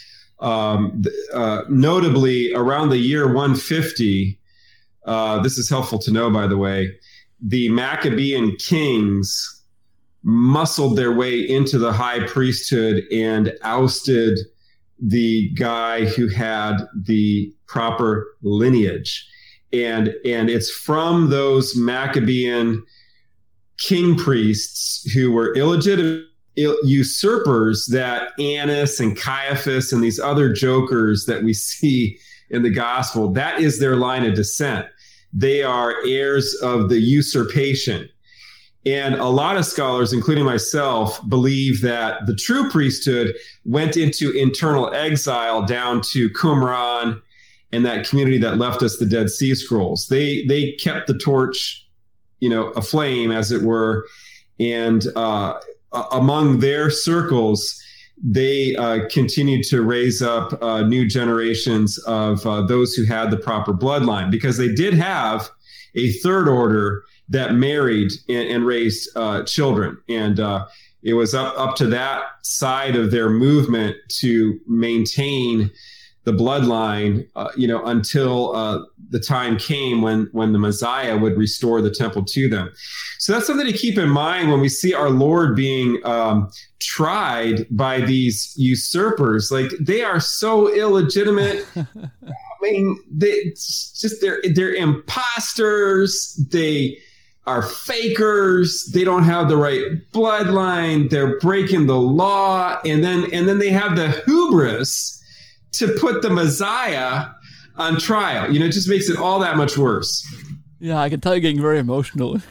Notably, around the year 150, this is helpful to know, by the way, the Maccabean kings muscled their way into the high priesthood and ousted the guy who had the proper lineage. And it's from those Maccabean king priests who were illegitimate usurpers that Annas and Caiaphas and these other jokers that we see in the gospel, that is their line of descent. They are heirs of the usurpation. And a lot of scholars, including myself, believe that the true priesthood went into internal exile down to Qumran and that community that left us the Dead Sea Scrolls. They kept the torch, aflame, as it were, and among their circles, they continued to raise up new generations of those who had the proper bloodline, because they did have a third order that married and raised children. And it was up to that side of their movement to maintain the bloodline, until the time came when the Messiah would restore the temple to them. So that's something to keep in mind when we see our Lord being tried by these usurpers. Like, they are so illegitimate. I mean, they're imposters. They are fakers. They don't have the right bloodline. They're breaking the law. And then they have the hubris to put the Messiah on trial. It just makes it all that much worse. Yeah, I can tell you're getting very emotional.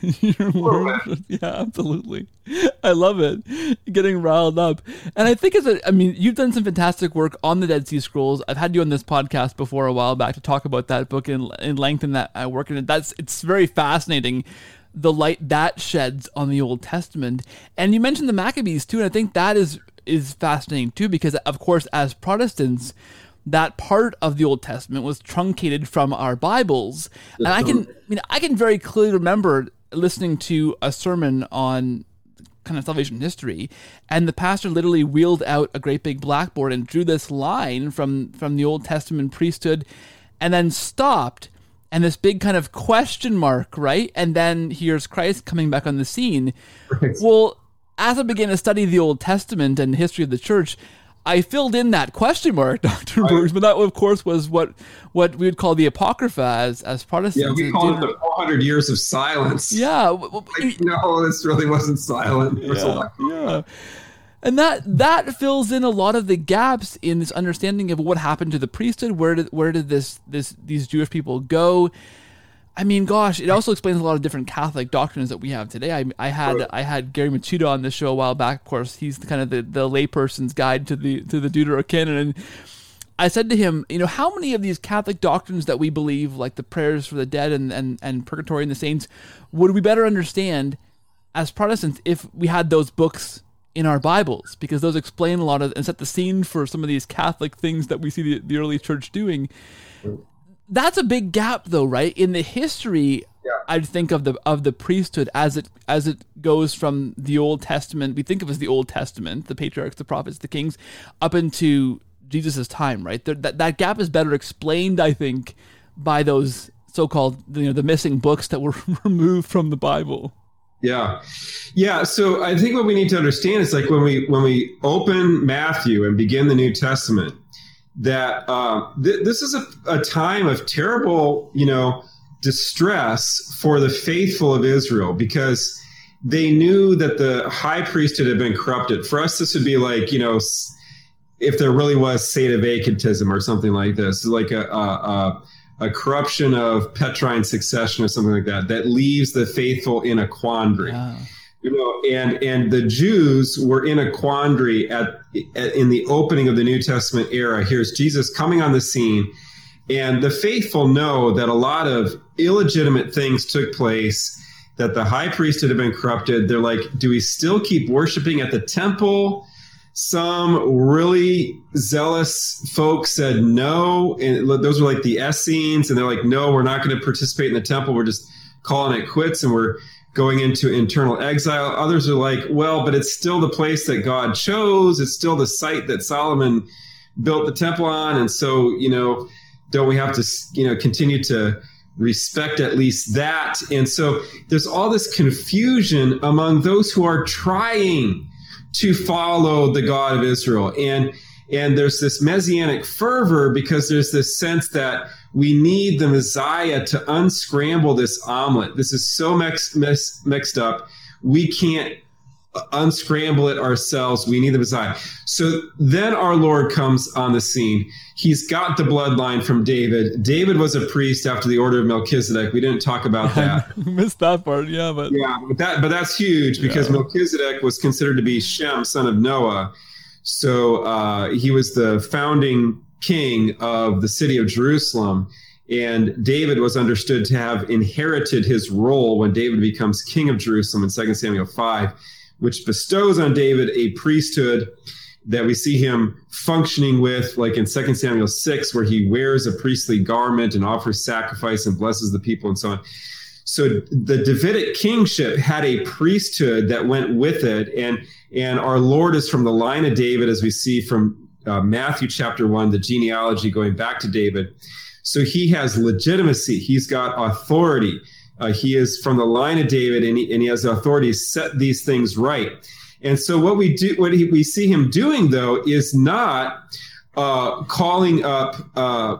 Yeah, absolutely. I love it. Getting riled up. And I think you've done some fantastic work on the Dead Sea Scrolls. I've had you on this podcast before a while back to talk about that book in length and that work in it. It's very fascinating, the light that sheds on the Old Testament. And you mentioned the Maccabees too, and I think that is fascinating too, because of course, as Protestants, that part of the Old Testament was truncated from our Bibles. And I can very clearly remember listening to a sermon on kind of salvation history, and the pastor literally wheeled out a great big blackboard and drew this line from the Old Testament priesthood, and then stopped, and this big kind of question mark, right? And then here's Christ coming back on the scene. Right. Well, as I began to study the Old Testament and history of the church, I filled in that question mark, Dr. Burns, but that, of course, was what we would call the Apocrypha as Protestants. Yeah, we call it the 400 years of silence. Yeah. No, this really wasn't silent. Yeah. And that fills in a lot of the gaps in this understanding of what happened to the priesthood. Where did these Jewish people go? I mean, gosh, it also explains a lot of different Catholic doctrines that we have today. I had Gary Machuda on the show a while back. Of course, he's kind of the layperson's guide to the Deuterocanon, and I said to him, how many of these Catholic doctrines that we believe, like the prayers for the dead and purgatory and the saints, would we better understand as Protestants if we had those books in our Bibles? Because those explain a lot of and set the scene for some of these Catholic things that we see the early church doing. That's a big gap, though, right? In the history, yeah. I'd think of the priesthood as it goes from the Old Testament. We think of as the Old Testament, the patriarchs, the prophets, the kings, up into Jesus' time, right? That gap is better explained, I think, by those so-called the missing books that were removed from the Bible. Yeah. So I think what we need to understand is like when we open Matthew and begin the New Testament, that this is a time of terrible, distress for the faithful of Israel, because they knew that the high priesthood had been corrupted. For us, this would be like, if there really was Sadovacantism or something like this, like a corruption of Petrine succession or something like that leaves the faithful in a quandary. Yeah. And the Jews were in a quandary in the opening of the New Testament era. Here's Jesus coming on the scene, and the faithful know that a lot of illegitimate things took place, that the high priesthood had been corrupted. They're like, do we still keep worshiping at the temple? Some really zealous folks said no, and those were like the Essenes, and they're like, no, we're not going to participate in the temple. We're just calling it quits, and we're going into internal exile. Others are like, well, but it's still the place that God chose. It's still the site that Solomon built the temple on. And so, don't we have to, continue to respect at least that? And so there's all this confusion among those who are trying to follow the God of Israel. And there's this messianic fervor because there's this sense that we need the Messiah to unscramble this omelet. This is so mixed up. We can't unscramble it ourselves. We need the Messiah. So then our Lord comes on the scene. He's got the bloodline from David. David was a priest after the order of Melchizedek. We didn't talk about that. Missed that part, yeah. But that's huge because Melchizedek was considered to be Shem, son of Noah. So he was the founding king of the city of Jerusalem, and David was understood to have inherited his role when David becomes king of Jerusalem in 2 Samuel 5, which bestows on David a priesthood that we see him functioning with, like in 2 Samuel 6, where he wears a priestly garment and offers sacrifice and blesses the people and so on. So the Davidic kingship had a priesthood that went with it, and our Lord is from the line of David, as we see from Matthew chapter 1, the genealogy going back to David. So he has legitimacy. He's got authority. He is from the line of David, and he has the authority to set these things right. And so what we see him doing, though, is not calling up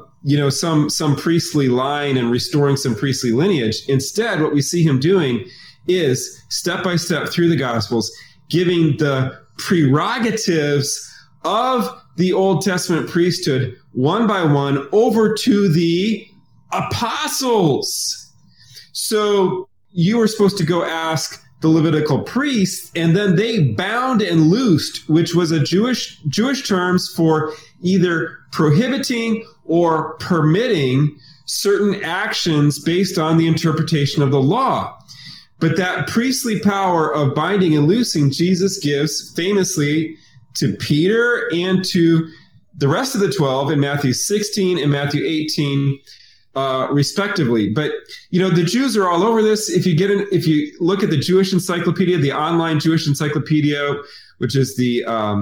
some priestly line and restoring some priestly lineage. Instead, what we see him doing is step by step through the Gospels, giving the prerogatives of the Old Testament priesthood one by one over to the apostles. So you were supposed to go ask the Levitical priests, and then they bound and loosed, which was a Jewish terms for either prohibiting or permitting certain actions based on the interpretation of the law. But that priestly power of binding and loosing, Jesus gives famously to Peter and to the rest of the 12 in Matthew 16 and Matthew 18, respectively. But, the Jews are all over this. If you look at the Jewish Encyclopedia, the online Jewish Encyclopedia, which is the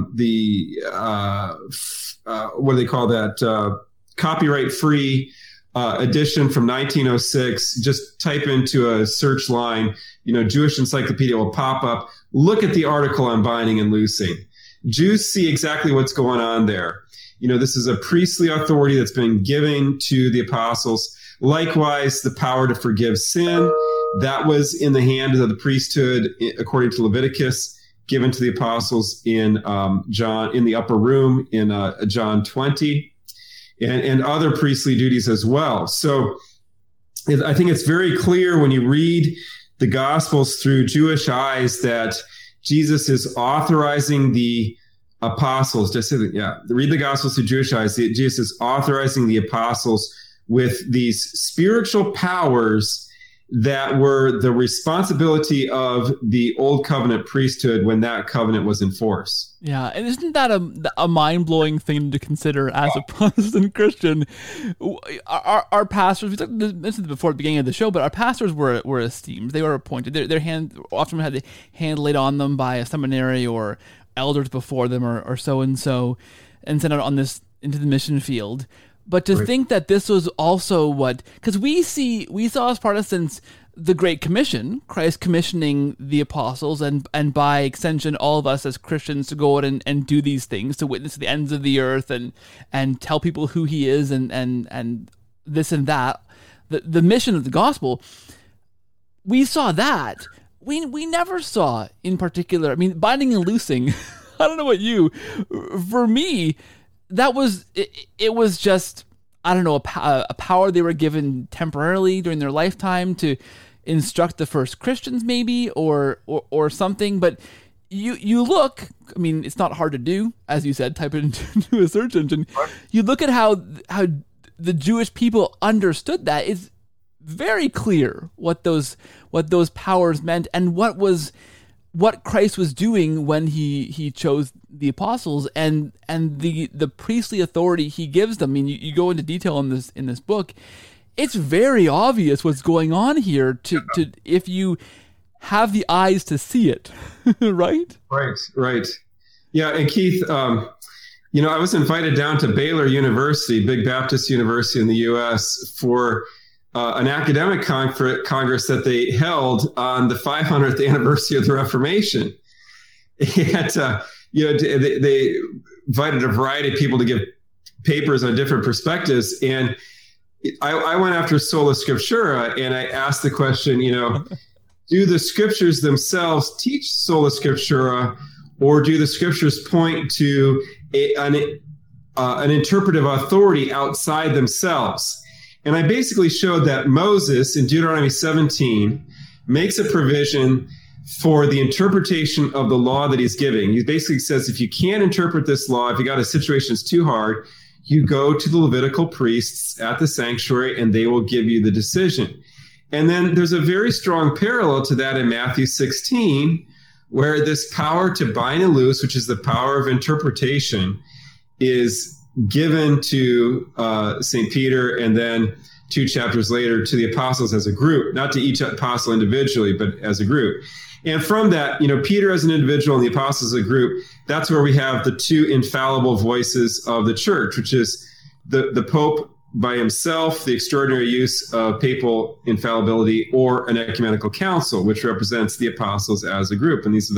what do they call that? Copyright-free edition from 1906. Just type into a search line, Jewish Encyclopedia will pop up. Look at the article on binding and loosing. Jews see exactly what's going on there. This is a priestly authority that's been given to the apostles. Likewise, the power to forgive sin, that was in the hand of the priesthood, according to Leviticus, given to the apostles in the upper room in John 20, and other priestly duties as well. So I think it's very clear when you read the Gospels through Jewish eyes that Jesus is authorizing the apostles, read the Gospels through Jewish eyes. Jesus is authorizing the apostles with these spiritual powers that were the responsibility of the Old Covenant priesthood when that covenant was in force. Yeah, and isn't that a mind-blowing thing to consider as a Protestant Christian? Our pastors, we talked this before the beginning of the show, but our pastors were esteemed. They were appointed. Their hand often had the hand laid on them by a seminary or elders before them or so-and-so, and sent out on this into the mission field. But to think that this was also because we saw as Protestants the Great Commission, Christ commissioning the apostles, and by extension all of us as Christians to go out and do these things, to witness to the ends of the earth and tell people who he is and this and that. The mission of the gospel, we saw that. We never saw in particular, binding and loosing, I don't know about you, for me, that was, it was just, I don't know, a power they were given temporarily during their lifetime to instruct the first Christians maybe, or something. But you look, it's not hard to do, as you said, type it into a search engine. You look at how the Jewish people understood that. It's very clear what those powers meant and what Christ was doing when he chose the apostles and the priestly authority he gives them. You go into detail in this book. It's very obvious what's going on here to if you have the eyes to see it, right? Right. Yeah, and Keith, I was invited down to Baylor University, big Baptist university in the U.S., for an academic congress that they held on the 500th anniversary of the Reformation. And, they invited a variety of people to give papers on different perspectives. And I went after Sola Scriptura, and I asked the question, do the scriptures themselves teach Sola Scriptura, or do the scriptures point to an interpretive authority outside themselves? And I basically showed that Moses in Deuteronomy 17 makes a provision for the interpretation of the law that he's giving. He basically says, if you can't interpret this law, if you got a situation that's too hard, you go to the Levitical priests at the sanctuary and they will give you the decision. And then there's a very strong parallel to that in Matthew 16, where this power to bind and loose, which is the power of interpretation, is given to St. Peter, and then 2 chapters later to the apostles as a group, not to each apostle individually, but as a group. And from that, Peter as an individual and the apostles as a group, that's where we have the two infallible voices of the church, which is the Pope by himself, the extraordinary use of papal infallibility, or an ecumenical council, which represents the apostles as a group. And these are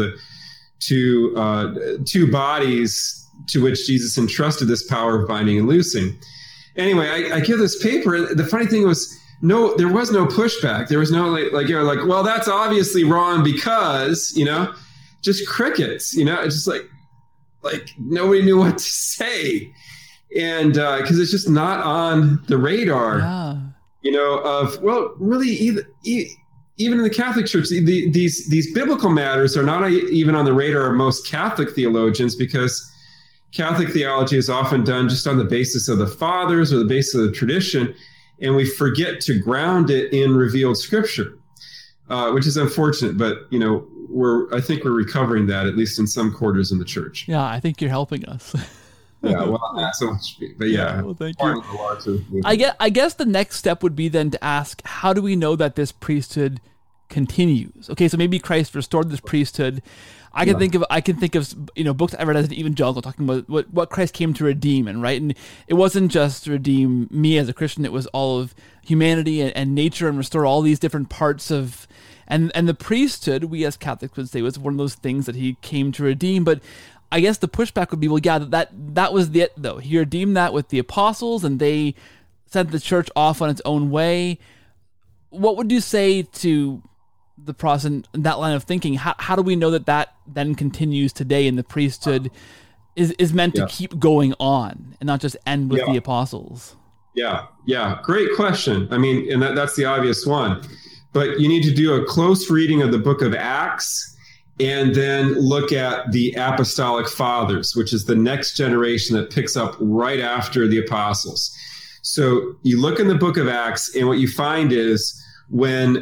the two bodies to which Jesus entrusted this power of binding and loosing. Anyway, I give this paper. The funny thing was, no, there was no pushback. There was no like, well, that's obviously wrong because, just crickets, it's just like nobody knew what to say. And because it's just not on the radar, of, well, really, even in the Catholic Church, these biblical matters are not even on the radar of most Catholic theologians, because Catholic theology is often done just on the basis of the fathers or the basis of the tradition, and we forget to ground it in revealed Scripture, which is unfortunate. But I think we're recovering that, at least in some quarters in the church. Yeah, I think you're helping us. Yeah, well, not so much, but yeah. Well, thank you. I guess the next step would be then to ask, how do we know that this priesthood continues? Okay, so maybe Christ restored this priesthood. I can think of books I read as an evangelical talking about what Christ came to redeem, and it wasn't just to redeem me as a Christian; it was all of humanity and nature, and restore all these different parts of. And the priesthood, we as Catholics would say, was one of those things that he came to redeem. But I guess the pushback would be, well, yeah, that was it, though. He redeemed that with the apostles, and they sent the church off on its own way. What would you say to the Protestant, that line of thinking? How do we know that then continues today, and the priesthood is meant to keep going on and not just end with the apostles? Yeah. Great question. I mean, and that's the obvious one. But you need to do a close reading of the book of Acts and then look at the apostolic fathers, which is the next generation that picks up right after the apostles. So you look in the book of Acts, and what you find is when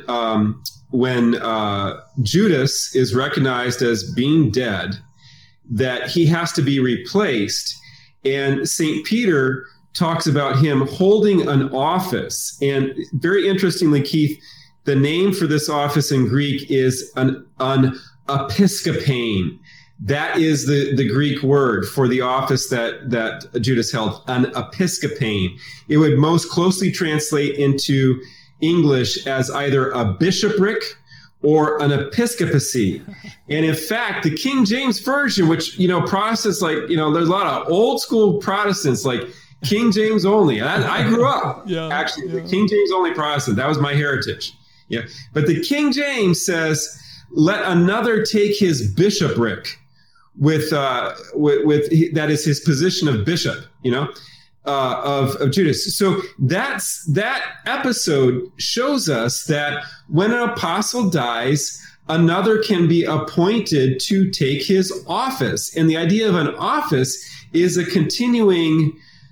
Judas is recognized as being dead, that he has to be replaced. And St. Peter talks about him holding an office. And very interestingly, Keith, the name for this office in Greek is an episkopane. That is the Greek word for the office that Judas held, an episkopane. It would most closely translate into English as either a bishopric or an episcopacy. And in fact, the King James Version, which, Protestants there's a lot of old school Protestants like King James only. I grew up the King James only Protestant. That was my heritage. Yeah. But the King James says, let another take his bishopric with that is his position of bishop, of Judas. So that episode shows us that when an apostle dies, another can be appointed to take his office. And the idea of an office is a continuing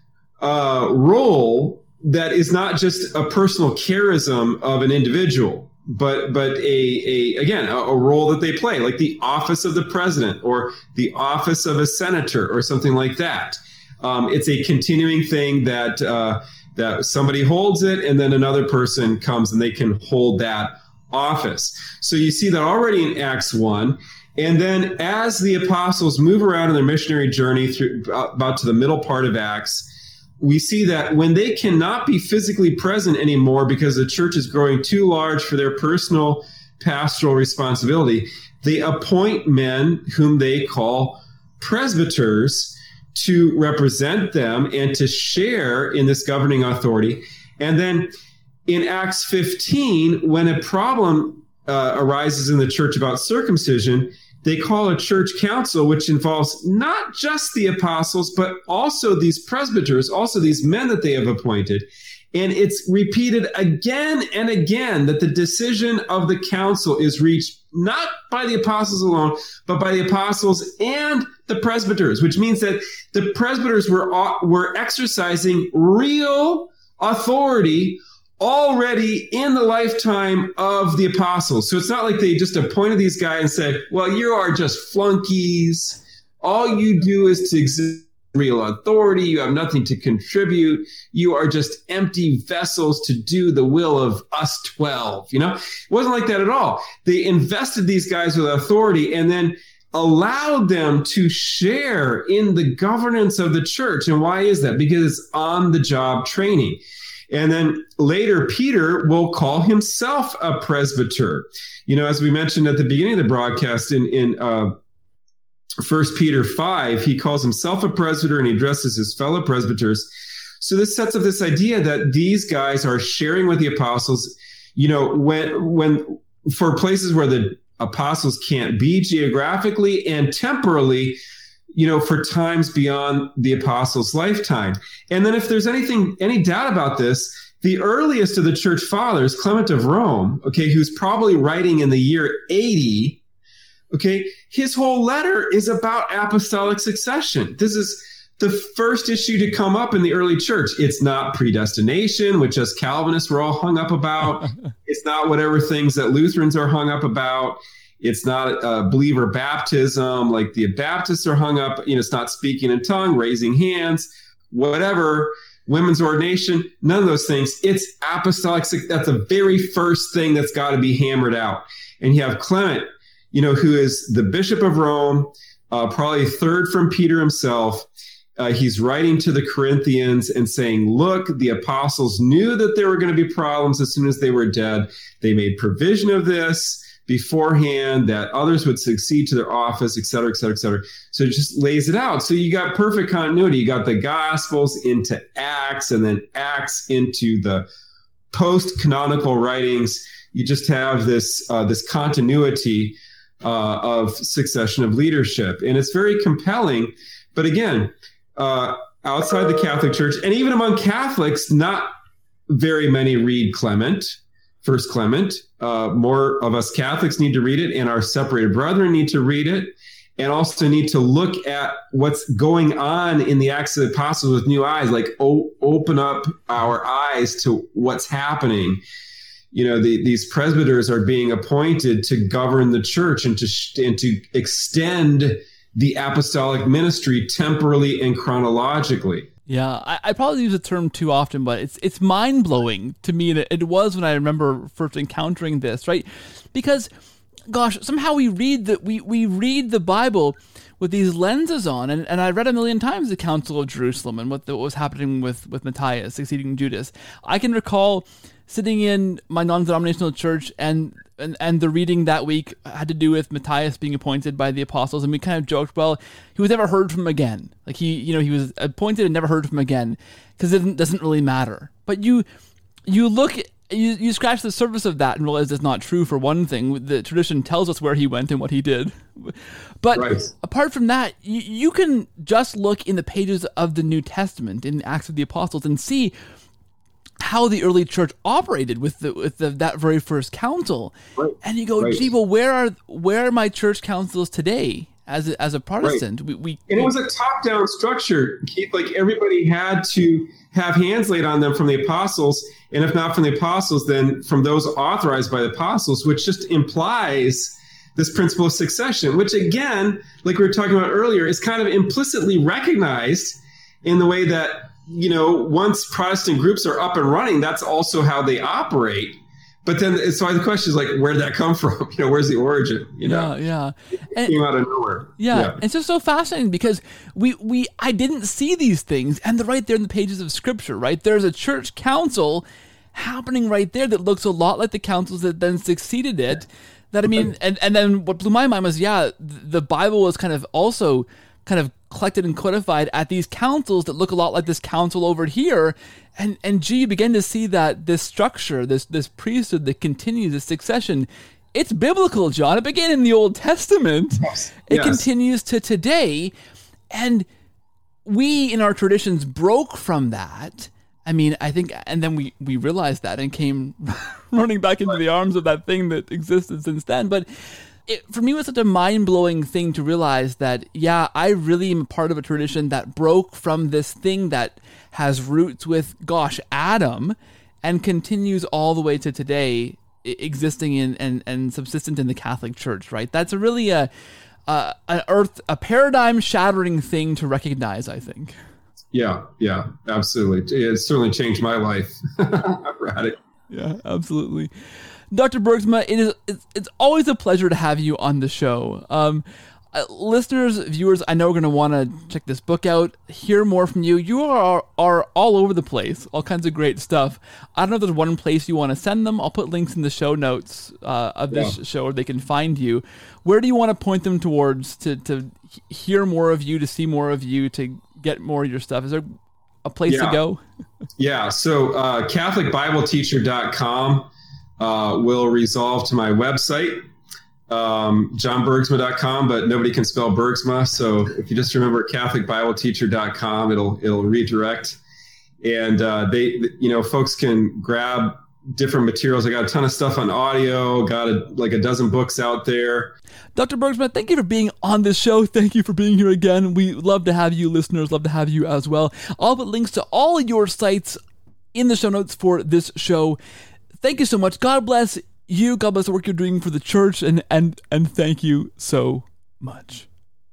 role that is not just a personal charism of an individual, but a role that they play, like the office of the president or the office of a senator or something like that. It's a continuing thing that somebody holds it, and then another person comes and they can hold that office. So you see that already in Acts 1. And then as the apostles move around in their missionary journey through about to the middle part of Acts, we see that when they cannot be physically present anymore because the church is growing too large for their personal pastoral responsibility, they appoint men whom they call presbyters to represent them and to share in this governing authority. And then in Acts 15, when a problem arises in the church about circumcision, they call a church council, which involves not just the apostles, but also these presbyters, also these men that they have appointed. And it's repeated again and again that the decision of the council is reached not by the apostles alone, but by the apostles and the presbyters, which means that the presbyters were exercising real authority already in the lifetime of the apostles. So it's not like they just appointed these guys and said, well, you are just flunkies. All you do is to exist real authority. You have nothing to contribute. You are just empty vessels to do the will of us 12. It wasn't like that at all. They invested these guys with authority and then allowed them to share in the governance of the church. And why is that? Because it's on-the-job training. And then later, Peter will call himself a presbyter. As we mentioned at the beginning of the broadcast in 1 Peter 5, he calls himself a presbyter and he addresses his fellow presbyters So this sets up this idea that these guys are sharing with the apostles, when for places where the apostles can't be geographically and temporally, for times beyond the apostles' lifetime. And then if there's any doubt about this, the earliest of the church fathers, Clement of Rome, who's probably writing in the year 80, his whole letter is about apostolic succession. This is the first issue to come up in the early church. It's not predestination, which us Calvinists were all hung up about. It's not whatever things that Lutherans are hung up about. It's not believer baptism like the Baptists are hung up. It's not speaking in tongue, raising hands, whatever, women's ordination, none of those things. It's apostolic. That's the very first thing that's got to be hammered out. And you have Clement, who is the Bishop of Rome, probably third from Peter himself. He's writing to the Corinthians and saying, look, the apostles knew that there were going to be problems as soon as they were dead. They made provision of this beforehand, that others would succeed to their office, et cetera, et cetera, et cetera. So it just lays it out. So you got perfect continuity. You got the Gospels into Acts, and then Acts into the post-canonical writings. You just have this continuity of succession of leadership. And it's very compelling. But again, outside the Catholic Church, and even among Catholics, not very many read Clement, First Clement. More of us Catholics need to read it, and our separated brethren need to read it, and also need to look at what's going on in the Acts of the Apostles with new eyes, like open up our eyes to what's happening. These presbyters are being appointed to govern the church and to extend the apostolic ministry temporally and chronologically. Yeah, I probably use the term too often, but it's mind-blowing to me, and it was when I remember first encountering this, right? Because, gosh, somehow we read the Bible with these lenses on, and I read a million times the Council of Jerusalem and what was happening with Matthias succeeding Judas. I can recall sitting in my non-denominational church, and the reading that week had to do with Matthias being appointed by the apostles, and we kind of joked, well, he was never heard from again. Like he was appointed and never heard from again, because it doesn't really matter. But you scratch the surface of that and realize it's not true. For one thing, the tradition tells us where he went and what he did. But right. Apart from that, you can just look in the pages of the New Testament, in the Acts of the Apostles, and see how the early church operated with that very first council. Right. And you go, right. Gee, well, where are my church councils today as a Protestant? Right. And it was a top-down structure, Keith. Like, everybody had to have hands laid on them from the apostles, and if not from the apostles, then from those authorized by the apostles, which just implies this principle of succession, which, again, like we were talking about earlier, is kind of implicitly recognized in the way that, once Protestant groups are up and running, that's also how they operate. But then, so the question is, like, where'd that come from? Where's the origin? Yeah. It came out of nowhere. Yeah. It's just so fascinating because I didn't see these things, and they're right there in the pages of Scripture, right? There's a church council happening right there that looks a lot like the councils that then succeeded it. That, I mean, and then what blew my mind was, the Bible was kind of also kind of collected and codified at these councils that look a lot like this council over here. And you begin to see that this structure, this priesthood that continues, this succession, it's biblical, John. It began in the Old Testament. Yes. It continues to today. And we, in our traditions, broke from that. I mean, I think, and then we realized that and came running back into the arms of that thing that existed since then. But for me, it was such a mind-blowing thing to realize that, I really am part of a tradition that broke from this thing that has roots with, Adam, and continues all the way to today, existing in and subsistent in the Catholic Church, right? That's really a paradigm-shattering thing to recognize, I think. Yeah, absolutely. It certainly changed my life. Radically. Yeah, absolutely. Dr. Bergsma, it's always a pleasure to have you on the show. Listeners, viewers, I know are going to want to check this book out, hear more from you. You are all over the place, all kinds of great stuff. I don't know if there's one place you want to send them. I'll put links in the show notes of this show where they can find you. Where do you want to point them towards to hear more of you, to see more of you, to get more of your stuff? Is there a place to go? Yeah. So CatholicBibleTeacher.com will resolve to my website, JohnBergsma.com, but nobody can spell Bergsma. So if you just remember CatholicBibleTeacher.com, it'll redirect. And folks can grab different materials. I got a ton of stuff on audio, got a dozen books out there. Dr. Bergsma, thank you for being on this show. Thank you for being here again. We love to have you, listeners, love to have you as well. I'll put links to all of your sites in the show notes for this show. Thank you so much. God bless you. God bless the work you're doing for the church, and thank you so much.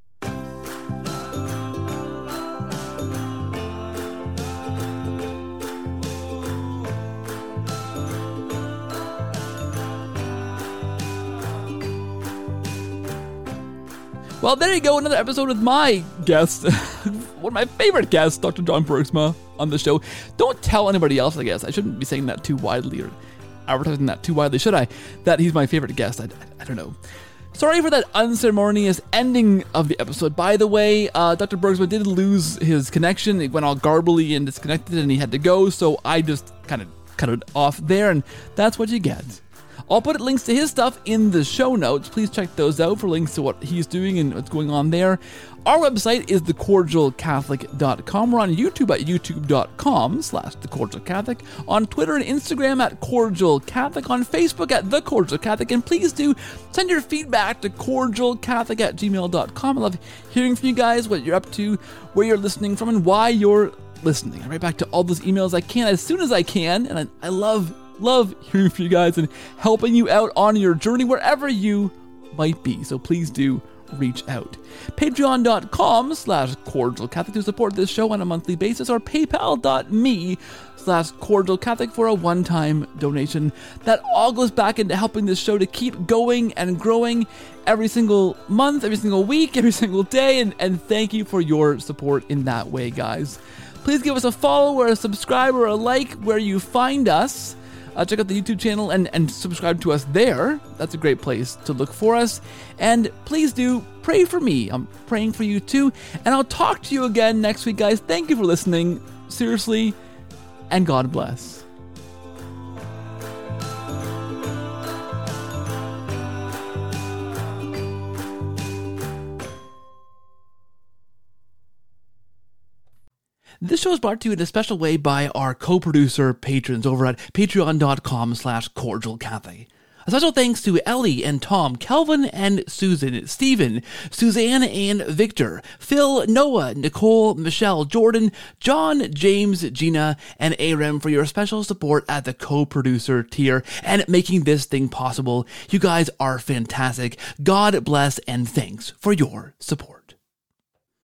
Well, there you go, another episode with my guest, one of my favorite guests, Dr. John Bergsma, on the show. Don't tell anybody else, I guess. I shouldn't be saying that too widely or advertising that too widely, should I? That he's my favorite guest. I don't know. Sorry for that unceremonious ending of the episode. By the way, Dr. Bergsma did lose his connection. It went all garbly and disconnected and he had to go, so I just kind of cut it off there, and that's what you get. I'll put links to his stuff in the show notes. Please check those out for links to what he's doing and what's going on there. Our website is thecordialcatholic.com. We're on YouTube at youtube.com/thecordialcatholic. On Twitter and Instagram at cordialcatholic. On Facebook at The Cordial Catholic. And please do send your feedback to cordialcatholic@gmail.com. I love hearing from you guys, what you're up to, where you're listening from, and why you're listening. I write back to all those emails I can as soon as I can, and I love hearing from you guys and helping you out on your journey wherever you might be. So please do reach out. Patreon.com/cordialcatholic to support this show on a monthly basis, or paypal.me/cordialcatholic for a one-time donation. That all goes back into helping this show to keep going and growing every single month, every single week, every single day, and thank you for your support in that way, guys. Please give us a follow or a subscribe or a like where you find us. Check out the YouTube channel and subscribe to us there. That's a great place to look for us. And please do pray for me. I'm praying for you too. And I'll talk to you again next week, guys. Thank you for listening. Seriously. And God bless. This show is brought to you in a special way by our co-producer patrons over at patreon.com/cordialcatholic. A special thanks to Ellie and Tom, Kelvin and Susan, Stephen, Suzanne and Victor, Phil, Noah, Nicole, Michelle, Jordan, John, James, Gina, and Aram for your special support at the co-producer tier and making this thing possible. You guys are fantastic. God bless and thanks for your support.